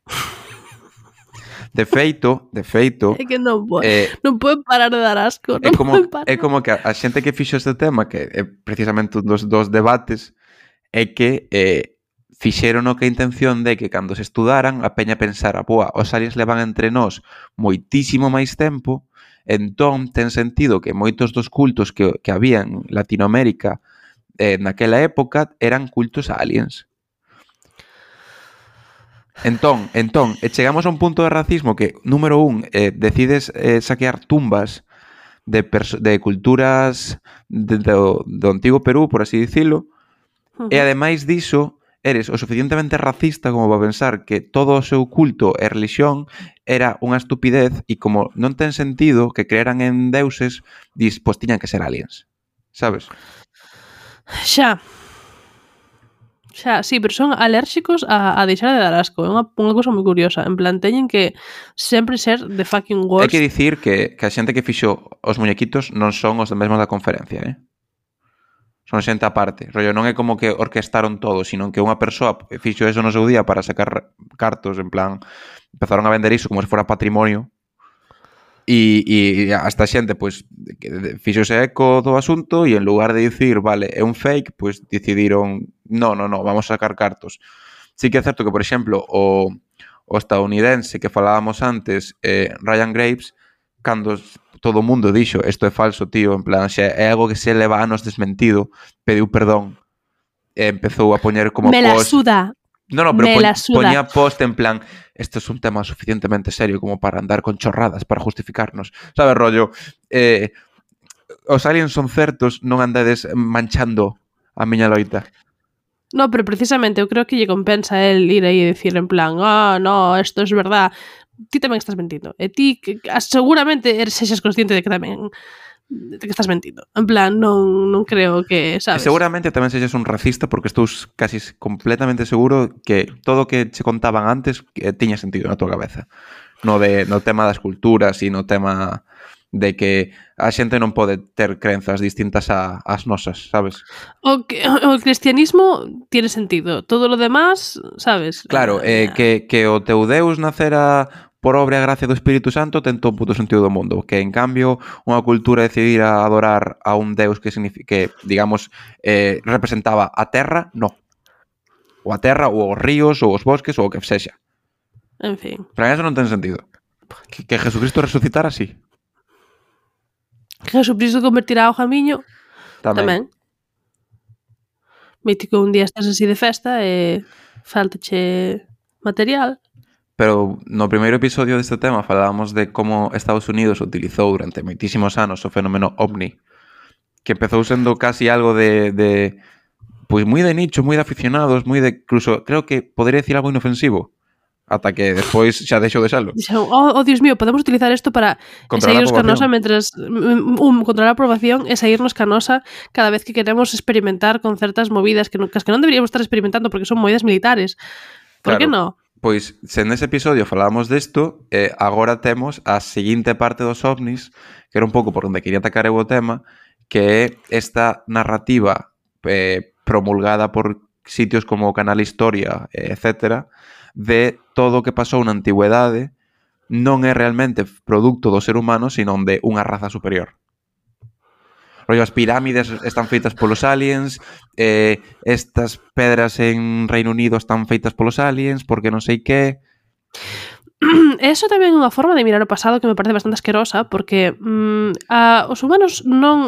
De feito, de feito, É que non pode, eh, non pode parar de dar asco. é Non como, pode parar. é como que a, a xente que fixo este tema, que é precisamente un dos, dos debates, é que eh, fixeron o que a intención de que cando se estudaran a peña pensara, boa, os aliens levan entre nós moitísimo máis tempo, entón ten sentido que moitos dos cultos que, que había en Latinoamérica eh, naquela época eran cultos a aliens. Entón, entón, e chegamos a un punto de racismo que, número un, eh, decides eh, saquear tumbas de, de culturas de, do, do antigo Perú, por así dicilo, uh-huh. E ademais diso, eres o suficientemente racista como para pensar que todo o seu culto e religión era unha estupidez e como non ten sentido que crearan en deuses, dis, pois tiñan que ser aliens, sabes? Xa. Xa, sí, pero son alérxicos a, a deixar de dar asco. É unha, unha cousa moi curiosa. En plan, teñen que sempre ser the fucking worst. Hai que dicir que, que a xente que fixo os muñequitos non son os mesmos da conferencia, eh? Son xente aparte. Rollo, non é como que orquestaron todo, sino que unha persoa fixo eso no seu día para sacar cartos, en plan, empezaron a vender iso como se fora patrimonio. E, e hasta xente, pois, fixose eco do asunto e en lugar de dicir, vale, é un fake, pois decidiron, no, no, no, vamos a sacar cartos. Sí que é certo que, por exemplo, o, o estadounidense que falábamos antes, eh, Ryan Graves, cando todo o mundo dixo, isto é falso, tío, en plan, xa é algo que se leva anos desmentido, pediu perdón, e empezou a poñer como Me la post... suda. No, no, pero Me pon, la suda. ponía post en plan, esto es un tema suficientemente serio como para andar con chorradas para justificarnos. Sabes, rollo, eh, os aliens son certos, non andades manchando a miña loita. No, pero precisamente eu creo que lle compensa el ir aí e dicir en plan, ah, oh, no, esto es verdad. Ti tamén estás mentindo. E ti, que, seguramente, eres sexas consciente de que tamén de que estás mentindo. En plan, non, non creo que, sabes? E seguramente tamén sexas un racista porque estou casi completamente seguro que todo o que che contaban antes que tiña sentido na tua cabeza. No, de, no tema das culturas e no tema de que a xente non pode ter crenzas distintas a, as nosas, sabes? O, que, o cristianismo tiene sentido. Todo lo demás, sabes? Claro, eh, que, que o teu Deus nacera por obra e gracia do Espírito Santo ten todo o puto sentido do mundo. Que, en cambio, unha cultura decidir a adorar a un Deus que, que digamos, eh, representaba a terra, no. Ou a terra, ou os ríos, ou os bosques, ou o que sexa. En fin. Para eso non ten sentido. Que, que Jesucristo resucitara, sí. Que Jesucristo convertirá ao jamiño, Tamén. tamén. Mítico, un día estás así de festa e faltache material. Pero no primeiro episodio deste tema falábamos de como Estados Unidos utilizou durante moitísimos anos o fenómeno OVNI, que empezou sendo casi algo de, de pois moi de nicho, moi de aficionados, moi de, incluso, creo que podería decir algo inofensivo, ata que despois xa deixou de serlo. Dixeron, oh, oh, Dios mío, podemos utilizar isto para saírnos canosa mentras, um, controlar a aprobación e saírnos canosa cada vez que queremos experimentar con certas movidas que non, que non deberíamos estar experimentando porque son movidas militares. Por claro. que non? Pois, se nese episodio falábamos desto, eh, agora temos a seguinte parte dos ovnis, que era un pouco por onde quería atacar eu o tema, que é esta narrativa eh, promulgada por sitios como o Canal Historia, eh, etcétera, de todo o que pasou na antigüedade non é realmente producto do ser humano, sino de unha raza superior. Rollo, as pirámides están feitas polos aliens, eh, estas pedras en Reino Unido están feitas polos aliens, porque non sei que... Eso tamén é unha forma de mirar o pasado que me parece bastante asquerosa, porque mm, a, os humanos non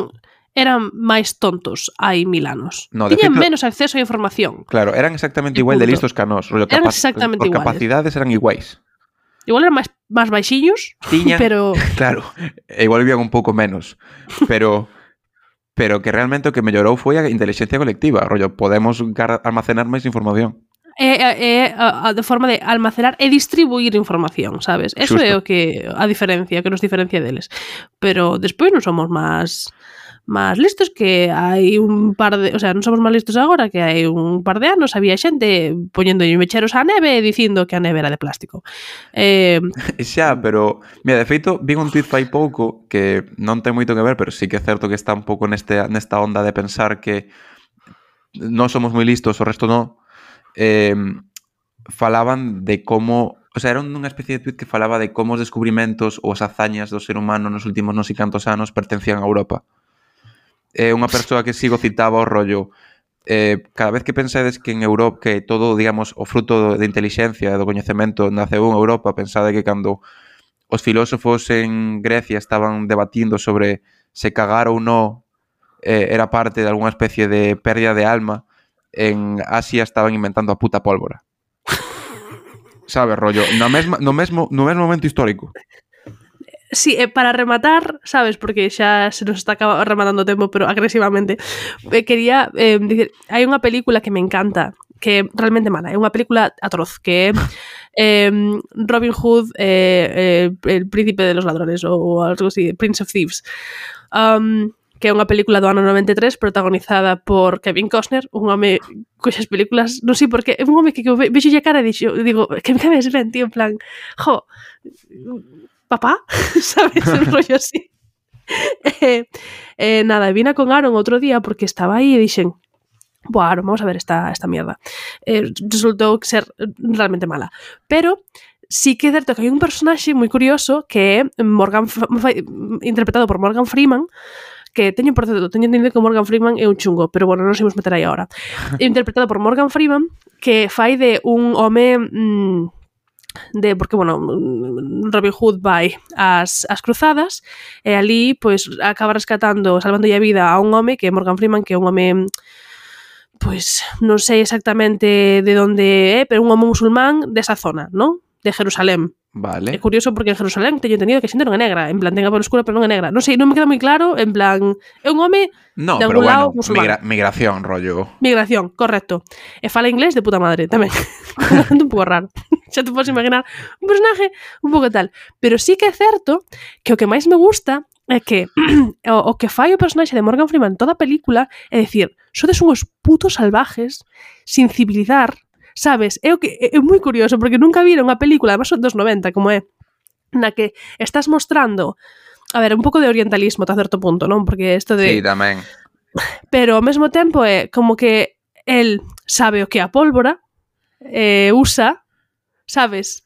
eran máis tontos hai mil anos. No, de Tiñan feito- menos acceso á información. Claro, eran exactamente E igual de punto. listos que a nós. Rollo, Eran capa- exactamente por iguales. capacidades eran iguais. Igual eran máis, máis baixiños, Tiñan, pero... claro, e igual vivían un pouco menos. Pero pero que realmente o que mellorou foi a inteligencia colectiva. Rollo, podemos gar- almacenar máis información. É, é, é a, a de forma de almacenar e distribuir información, sabes? Eso Xusto. é o que a diferencia, que nos diferencia deles. Pero despois non somos máis máis listos que hai un par de, o sea, non somos máis listos agora que hai un par de anos había xente poñendo mecheros á neve e dicindo que a neve era de plástico. Eh, Xa, pero mira, de feito, vi un tuit fai pouco que non ten moito que ver, pero sí que é certo que está un pouco neste, nesta onda de pensar que non somos moi listos, o resto non. Eh, falaban de como, o sea, era unha especie de tuit que falaba de como os descubrimentos ou as hazañas do ser humano nos últimos non sei cantos anos pertencían a Europa. É eh, unha persoa que sigo citaba o rollo, eh, cada vez que pensades que en Europa, que todo, digamos, o fruto de inteligencia e do coñecemento naceu en Europa, pensade que cando os filósofos en Grecia estaban debatindo sobre se cagar ou non eh, era parte de algunha especie de pérdida de alma, en Asia estaban inventando a puta pólvora. Sabes, rollo, no mesmo, no mesmo, no mesmo momento histórico. Sí, eh, para rematar, sabes, porque xa se nos está acaba- rematando o tempo, pero agresivamente, eh, quería eh, dicir, hai unha película que me encanta, que é realmente mala, é unha película atroz, que é eh, Robin Hood, eh, eh, el príncipe de los ladrones, ou algo así, Prince of Thieves. Um, que é unha película do ano noventa e tres protagonizada por Kevin Costner, un home cuxas películas, non sei por qué, é un home que, que ve, vexo a cara e dixo, digo, que me cabes ben, tío, en plan, jo, papá, sabes, un rollo así. eh, eh, nada, vina con Aaron outro día porque estaba aí e dixen, buah, Aaron, vamos a ver esta, esta mierda. Eh, resultou ser realmente mala. Pero sí que é certo que hai un personaxe moi curioso que é Morgan, interpretado por Morgan Freeman, que teño, por certo, teño entendido que Morgan Freeman é un chungo, pero bueno, non nos imos meter aí agora. Interpretado por Morgan Freeman, que fai de un home mmm, de, porque, bueno, Robin Hood vai ás, ás cruzadas e ali, pois, acaba rescatando, salvando a vida a un home que é Morgan Freeman, que é un home, pois, non sei exactamente de onde é, pero un home musulmán desa zona, non? De Jerusalén. Vale. É curioso porque en Jerusalén teño entendido que a xente non é negra, en plan, ten a pelo escura pero non é negra. Non sei, non me queda moi claro, en plan, é un home No, de pero algún lado bueno, musulmán. migra migración, rollo. Migración, correcto. E fala inglés de puta madre, tamén. un pouco raro. Xa te podes imaginar un personaje un pouco tal. Pero sí que é certo que o que máis me gusta é que o, o que fai o personaxe de Morgan Freeman toda a película é dicir, sodes unhos putos salvajes sin civilizar, sabes? É o que é, é moi curioso porque nunca vira unha película, además son dos noventa, como é, na que estás mostrando, a ver, un pouco de orientalismo ata certo punto, non? Porque isto de... Sí, tamén. Pero ao mesmo tempo é como que el sabe o que é a pólvora, eh, usa, sabes?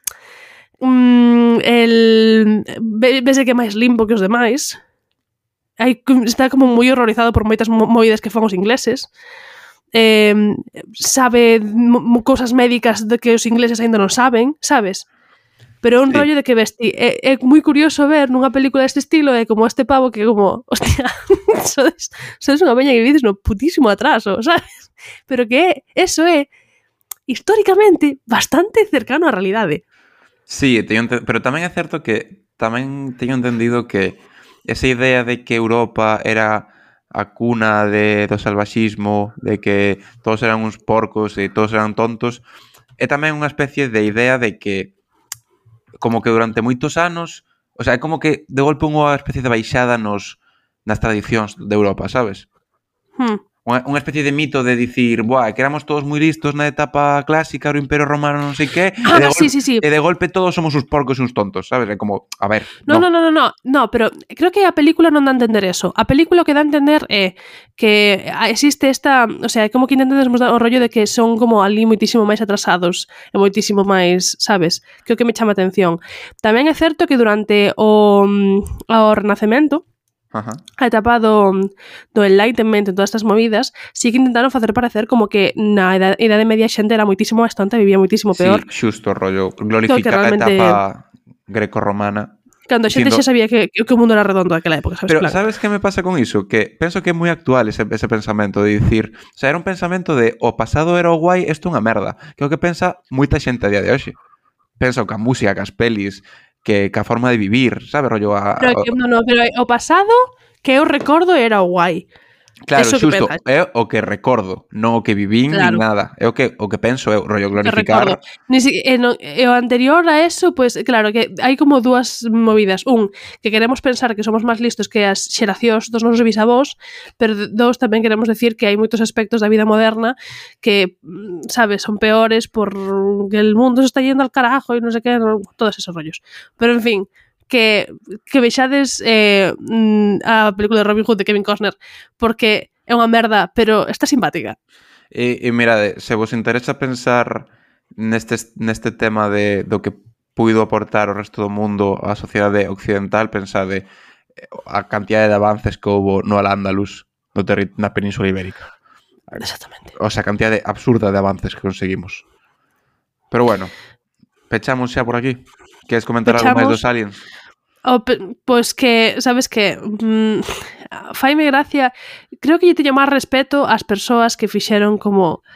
Mm, el vese que é máis limpo que os demais. Hai, está como moi horrorizado por moitas movidas que fan os ingleses. Eh, sabe cousas médicas de que os ingleses aínda non saben, sabes? Pero é un sí. rollo de que vesti. É, é moi curioso ver nunha película deste estilo, é como este pavo que como, hostia, sodes, sodes unha peña que vives no putísimo atraso, sabes? Pero que é, eso é históricamente bastante cercano á realidade. Sí, teño, pero tamén é certo que tamén teño entendido que esa idea de que Europa era a cuna de, do salvaxismo, de que todos eran uns porcos e todos eran tontos, é tamén unha especie de idea de que como que durante moitos anos, o sea, é como que de golpe unha especie de baixada nos nas tradicións de Europa, sabes? Hmm. Unha, unha especie de mito de dicir, buah, que éramos todos moi listos na etapa clásica do Imperio Romano non sei que, ah, e, de sí, golpe, sí, sí. e de golpe todos somos uns porcos e uns tontos, sabes? É como, a ver, no, no. no, no, no, no, no, pero creo que a película non dá a entender eso. A película o que dá a entender é que existe esta, o sea, como que intentades mostrar o rollo de que son como ali moitísimo máis atrasados e moitísimo máis, sabes? Que o que me chama a atención. Tamén é certo que durante o, o Renacemento, Ajá. a etapa do, do Enlightenment e todas estas movidas, sí que intentaron facer parecer como que na idade, idade media xente era moitísimo máis tonta e vivía moitísimo peor. Sí, xusto, rollo, glorificar realmente... a etapa greco-romana. Cando a xente Dicindo- xa sabía que, que o mundo era redondo daquela época, sabes? Pero Plan. sabes que me pasa con iso? Que penso que é moi actual ese, ese pensamento de dicir, o sea, era un pensamento de o pasado era o guai, isto é unha merda, que é o que pensa moita xente a día de hoxe. Pensa que a música, que as pelis, que, que a forma de vivir, sabe, rollo a... Pero, que, no, no, pero o pasado que eu recordo era o guai. Claro, Eso que xusto, pensas. é o que recordo, non o que vivín Claro. nin nada. É o que o que penso eu, rollo Que glorificar. recordo. Ni si, e, no, e o anterior a eso, pues claro, que hai como dúas movidas. Un, que queremos pensar que somos máis listos que as xeracións dos nosos bisavós, pero dos, tamén queremos decir que hai moitos aspectos da vida moderna que, sabes, son peores por que el mundo se está yendo al carajo e non sei que, no, todos esos rollos. Pero, en fin, que, que vexades eh, a película de Robin Hood de Kevin Costner, porque é unha merda, pero está simpática. E, e mirade, se vos interesa pensar neste, neste tema de do que puido aportar o resto do mundo á sociedade occidental, pensade a cantidade de avances que houbo no Al-Ándalus, no terri- na Península Ibérica. Exactamente. O sea, a cantidade absurda de avances que conseguimos. Pero bueno, pechamos xa por aquí. Queres comentar algo máis Pechamos. dos aliens? Oh, pe- pois que, sabes que mm, faime gracia, creo que lle teño máis respeto ás persoas que fixeron como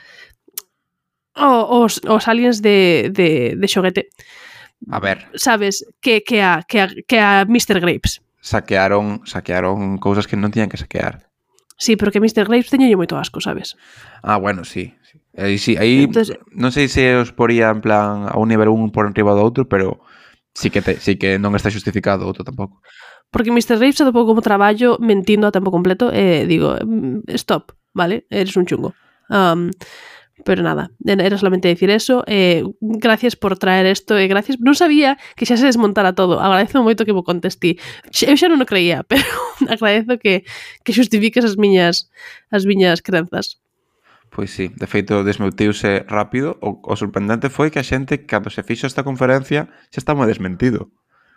oh, os, os aliens de, de, de xoguete, A ver, sabes, que, que, a, que, a, que a mister Graves. saquearon, saquearon cousas que non tiñan que saquear. Sí, pero que mister Graves teño moito asco, sabes? Ah, bueno, sí. sí. Aí, sí, aí Entonces- non sei se os poría en plan a un nivel un por enriba do outro, pero sí que te, sí que non está justificado outro tampouco. Porque mister Graves atopou como traballo mentindo a tempo completo e digo, mm, stop, vale? Eres un chungo. Um, pero nada, era solamente decir eso. Eh, gracias por traer esto e gracias. Non sabía que xa se desmontara todo. Agradezo moito que vos contestí. Eu xa non o creía, pero agradezo que, que justifiques as miñas as miñas crenzas. Pois sí, de feito desmeutiuse rápido. O, o sorprendente foi que a xente, cando se fixo esta conferencia, xa está moi desmentido.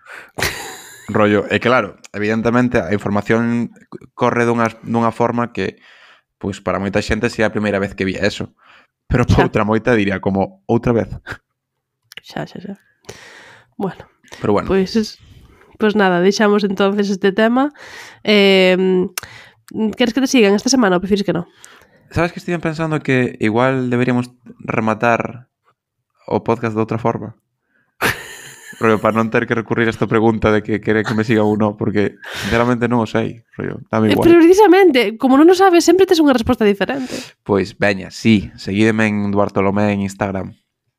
Rollo, e claro, evidentemente a información corre dunha, dunha forma que, pois para moita xente sería a primeira vez que vía eso. Pero para Xa. outra moita diría como outra vez. Xa, xa, xa. Bueno, Pero bueno, pois pues, pues nada, deixamos entonces este tema. Eh, queres que te sigan esta semana ou prefires que non? sabes que estive pensando que igual deberíamos rematar o podcast de outra forma? Rollo, para non ter que recurrir a esta pregunta de que quere que me siga ou non, porque sinceramente non o sei. Rollo, dame Eh, igual. precisamente, como non o sabes, sempre tes unha resposta diferente. Pois, veña, sí, seguídeme en Duartolomé en Instagram.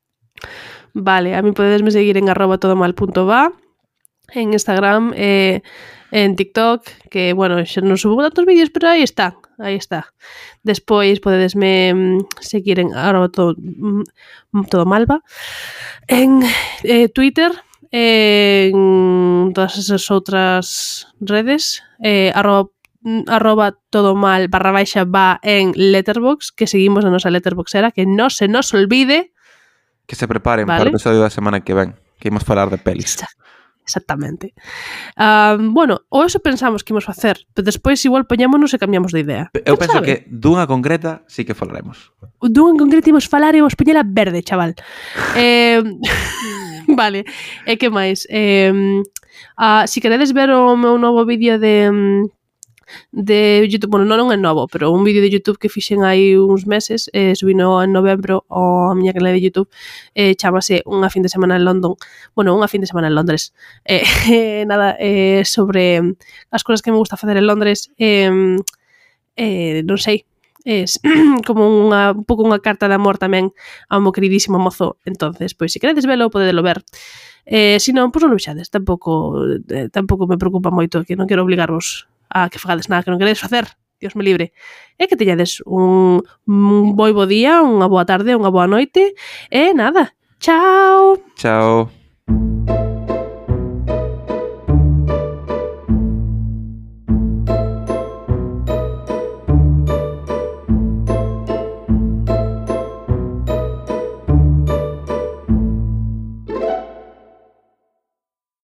Vale, a mí podedesme seguir en arroba todomal.va, en Instagram, eh, en TikTok, que, bueno, xa non subo tantos vídeos, pero aí está, aí está. Despois podedesme mm, seguir en arroba todo, mm, todo malva, en eh, Twitter, en todas esas outras redes, eh, arroba arroba todo mal barra baixa va en Letterboxd, que seguimos na nosa Letterboxdera, que non se nos olvide. Que se preparen Vale. para o episodio da semana que ven, que imos falar de pelis. Exa- Exactamente. Um, bueno, ou eso pensamos que imos facer, pero despois igual poñémonos e cambiamos de idea. Eu Quen penso sabe? que dunha concreta sí que falaremos. Dun en concreto imos falar e imos poñela verde, chaval. eh, vale, e que máis? Eh, ah, si queredes ver o meu novo vídeo de de YouTube, bueno, non é novo, pero un vídeo de YouTube que fixen hai uns meses, eh, subino en novembro ao miña canal de YouTube, eh, chamase Unha fin de semana en London, bueno, unha fin de semana en Londres, eh, eh, nada, eh, sobre as cousas que me gusta facer en Londres, eh, eh, non sei, é como unha, un pouco unha carta de amor tamén ao meu queridísimo mozo. Entonces, pois, se queredes velo, podedelo ver. Eh, se non, pois non o vexades. Tampouco, eh, tampouco me preocupa moito, que non quero obligarvos a que fagades nada que non queredes facer. Dios me libre. E que teñades un, un moi bo día, unha boa tarde, unha boa noite, e nada. Chao! Chao.